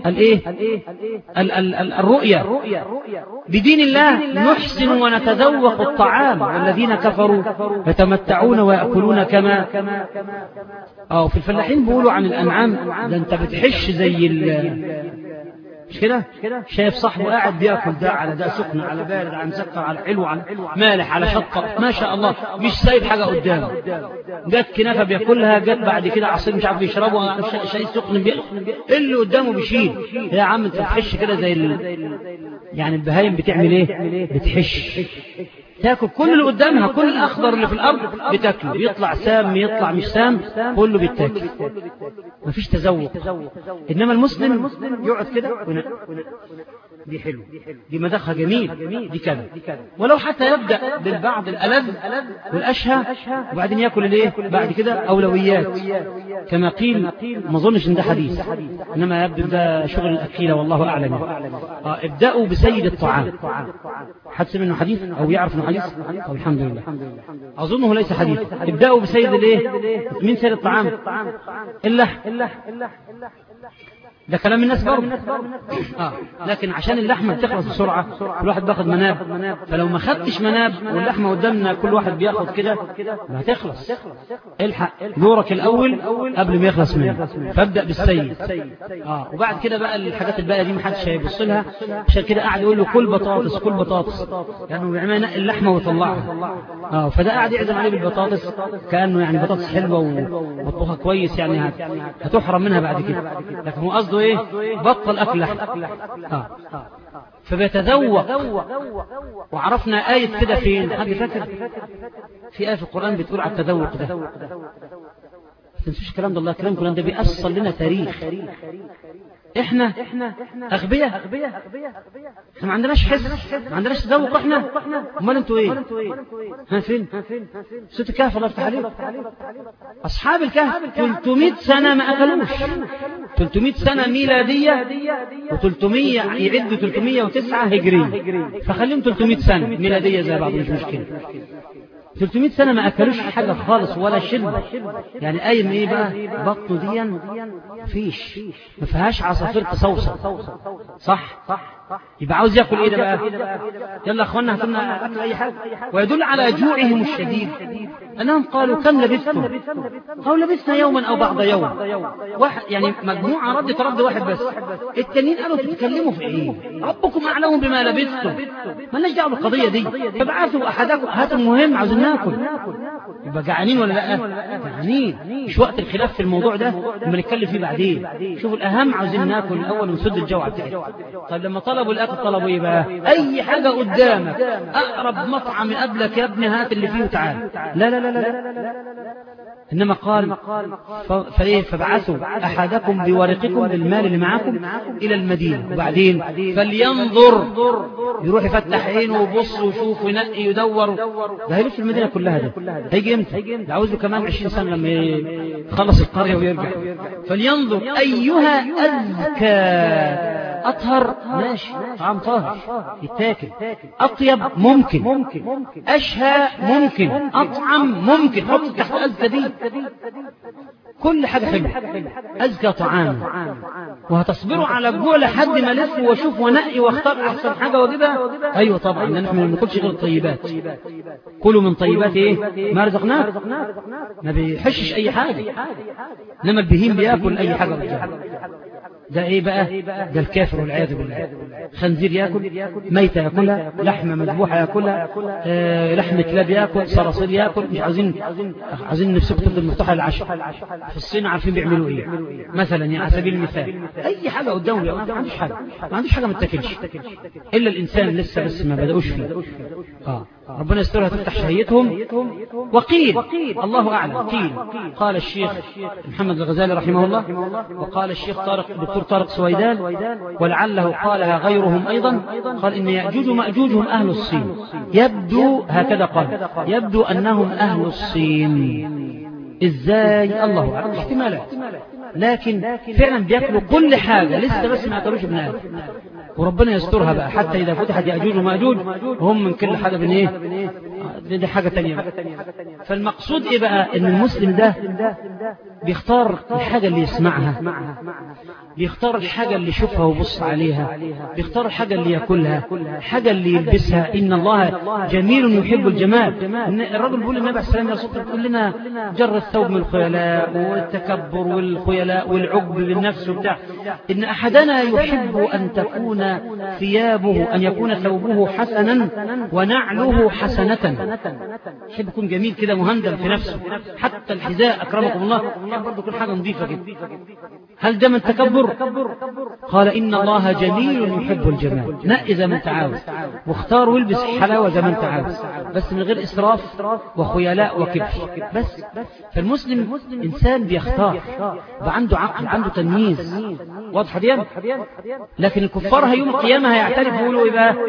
الرؤية، بدين الله نحسن ونتذوق الطعام، والذين كفروا يتمتعون ويأكلون كما في الفلاحين بيقولوا عن الأنعام ده أنت بتحش زي مش كده؟ شايف صاحبه قاعد بياكل ده على ده، سخن على بارد، على مسكر على حلو على مالح على شطه، ما شاء الله، مش سايب حاجه قدامه. جت كنافه بياكلها، جت بعد كده عصير مش عارف يشربه، شاي سخن اللي قدامه بيشيل. يا عم انت بتحش كده زي يعني البهايم بتعمل ايه؟ بتحش، تاكل كل اللي قدامها، كل الاخضر اللي في الارض بتاكله، يطلع سام يطلع مش سام كله بيتاكل، مفيش تذوق. انما المسلم يقعد كده دي حلو، دي مذاقها جميل، دي كذا، ولو حتى يبدا بالبعض الالذ والاشهى، وبعدين ياكل بعد كده اولويات كما قيل. ما اظنش ان ده حديث، انما يبدو ده شغل الاكيله والله اعلم. ابداوا بسيد الطعام. حد سمع انه حديث او يعرف انه حديث؟ طب الحمد لله، اظنه ليس حديث. ابداوا بسيد مين سيد الطعام؟ اللحم. ده كلام الناس برضه. لكن عشان اللحمه بتخلص بسرعه، كل واحد بياخد مناب، فلو ما خدتش مناب واللحمه قدامنا كل واحد بياخد كده هتخلص. الحق دورك الاول قبل ما يخلص منه، فابدا بالسيد. وبعد كده بقى الحاجات الباقيه دي محدش هيبص لها، عشان كده قاعد يقول له كل بطاطس كل بطاطس، يعني بيعمل نقي اللحمه ويطلعها. فده قاعد يعزم عليه بالبطاطس كانه يعني بطاطس حلوه ومطبوخه كويس، يعني هتحرم منها بعد كده، لكن هو قصده بطل أكل لحم. فبيتذوق. وعرفنا آية كده فين؟ حد فاكر؟ في آية في القرآن بتقول على التذوق ده. ما تنسوش الكلام ده، الله كلام القرآن ده بيأصل لنا تاريخ. احنا اغبياء، احنا ما عندناش حس، ما عندناش تذوق. احنا امال انتوا ايه؟ فين سورة الكهف؟ الله يفتح عليك. اصحاب الكهف 300 سنه ما اكلوش، 300 سنه ميلاديه و300 يعدوا 309 هجريه، فخليهم 300 سنه ميلاديه زي بعض مش مشكله. 300 سنة ما أكلوش حاجة خالص ولا شرب، يعني قايم إيه بقى؟ بطنه دي مفيش، ما فيهاش عصافير تصوصة، صح؟ يبقى عاوز ياكل إيه ده بقى؟ يلا أخوانا هاتولنا أكل أي حاجة. ويدل على جوعهم الشديد أنهم قالوا كم لبثتم؟ قالوا لبثنا يوما أو بعض يوم. واحد يعني مجموعة ردت رد واحد بس، التانيين قالوا تتكلموا في إيه؟ ربكم أعلم بما لبثتم، ما لناش دعوة بالقضية دي، فابعثوا أحدكم، هاتوا المهم عاوزين ناكل. يبقى جعانين ولا لا؟ جعانين، مش وقت الخلاف في الموضوع ده، لما نتكلم فيه بعدين. شوفوا الأهم عاوزين ناكل الأول ونسد الجوع بتاعنا. طيب لما طلبوا الأكل طلبوا إيه بقى؟ أي حاجة قدامك، أقرب مطعم قبلك يا ابني هات اللي فيه وتعال. لا لا لا لا لا. إنما قال فابعثوا أحدكم بورقكم بالمال اللي معكم إلى المدينة، وبعدين فلينظر، يروح يفتح عينه ويبص ويشوف وينقي ويدور. ده هيلف المدينة كلها، ده هيجي امتى؟ ده عاوزه كمان 20 سنة لما يخلص القرية ويرجع. فلينظر أيها أزكى، أطهر ماشي، طعام طاهر يتاكل، أطيب ممكن، أشهى ممكن، أطعم ممكن، حط تحت أزكى دي كل حاجة حلوة، أزكى طعام. وهتصبروا على الجوع لحد ما لف واشوف ونقي واختار أحسن حاجة وجبها. أيوة طبعا، نحن ما بناكلش غير الطيبات، كلوا من طيبات إيه ما رزقناكم، ما بيحشش أي حاجة. إنما البهيم بياكل أي حاجة رجال. ده ايه بقى؟ ده الكافر والعياذ بالله. خنزير ياكل، ميتة ياكلها، لحمة مذبوحة ياكلها، لحم كلاب ياكل، صراصير ياكل. مش عايزين نفسكم تفضل مفتوحة للعشاء. في الصين عارفين بيعملوا ايه مثلا، يعني على سبيل المثال اي حاجة قدامهم ما عندوش حاجة ما تاكلش الا الانسان لسه بس ما بدأوش فيه. ربنا يسترها تفتح شهيتهم. وقيل الله أعلم، قال الشيخ محمد الغزالي رحمه الله، وقال الشيخ دكتور طارق سويدان، ولعله قالها غيرهم أيضا، قال إن يأجوج ومأجوج هم أهل الصين. يبدو هكذا قال، يبدو أنهم أهل الصين. إزاي؟ الله أعلم، احتمالات، لكن فعلا بيأكلوا كل حاجة لسه بس ما أكلوش ابن آدم. وربنا يسترها بقى حتى إذا فتحت يأجوج ومأجوج وهم من كل حاجة من إيه؟ دي حاجة تانية بقى. فالمقصود إيه بقى؟ إن المسلم ده بيختار الحاجة اللي يسمعها، بيختار الحاجة اللي يشوفها ويبص عليها، بيختار الحاجة اللي يأكلها، الحاجة اللي يلبسها. إن الله جميل يحب الجمال. الرجل بيقول للنبي عليه السلام يا رسول الله تقول لنا جر الثوب من الخيلاء والتكبر والخيلاء والعجب بالنفس وبتاع. إن أحدنا يحب أن تكون ثيابه، أن يكون ثوبه حسنا ونعله حسنة. يحب يكون جميل كده مهندم في نفسه، حتى الحذاء أكرمكم الله برضه كل حاجة نظيفة كده. هل ده من تكبر؟ قال إن الله جميل يحب الجمال. نقي زي ما انت عاوز، واختار والبس حلاوة زي ما انت عاوز، بس من غير إسراف وخيلاء وكبر بس. فالمسلم إنسان بيختار، وعنده عقل، عنده تمييز، واضحة دي. لكن الكفار يوم القيامة هيعترفوا يقولوا إيه بقى؟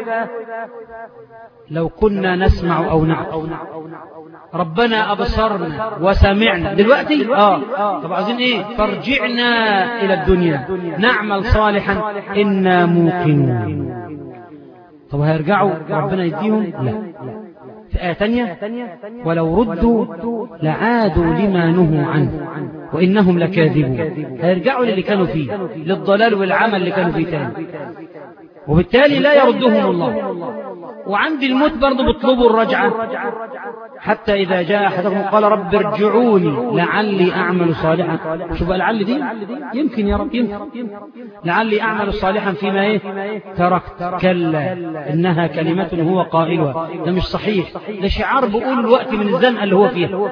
لو كنا نسمع أو نعقل ربنا أبصرنا وسمعنا. دلوقتي طب عايزين إيه؟ فرجعنا إلى الدنيا نعمل صالحا إنا موقنون. طب هيرجعوا ربنا يديهم؟ لا. في آية تانية ولو ردوا لعادوا لما نهوا عنه وإنهم لكاذبون. هيرجعوا للي كانوا فيه، للضلال والعمل اللي كانوا فيه تاني، وبالتالي لا يردهم الله. وعند الموت برضو بيطلبوا الرجعة، حتى إذا جاء أحدهم قال رب ارجعوني لعلي أعمل صالحا. شوف لعلي دي يمكن يا رب، يمكن لعلي أعمل صالحا فيما تركت. كلا إنها كلمة هو قائلها. ده مش صحيح، ده شعار بيقول الوقت من الزنقة اللي هو فيها.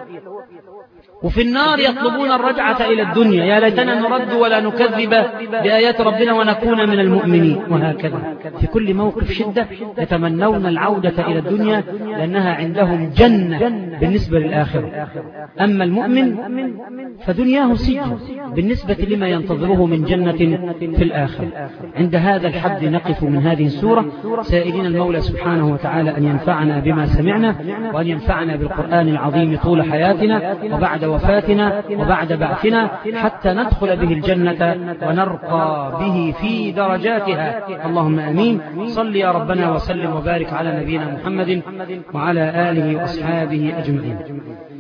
وفي النار يطلبون الرجعة إلى الدنيا، يا ليتنا نرد ولا نكذب بآيات ربنا ونكون من المؤمنين. وهكذا في كل موقف شدة يتمنون العودة إلى الدنيا لأنها عندهم جنة بالنسبة للآخرة. أما المؤمن فدنياه سجن بالنسبة لما ينتظره من جنة في الآخرة. عند هذا الحد نقف من هذه السورة، سائلين المولى سبحانه وتعالى أن ينفعنا بما سمعنا، وأن ينفعنا بالقرآن العظيم طول حياتنا وبعد وفاتنا وبعد بعثنا، حتى ندخل به الجنة ونرقى به في درجاتها. اللهم آمين. صل يا ربنا وسلم وبارك على نبينا محمد وعلى آله وأصحابه أجمعين.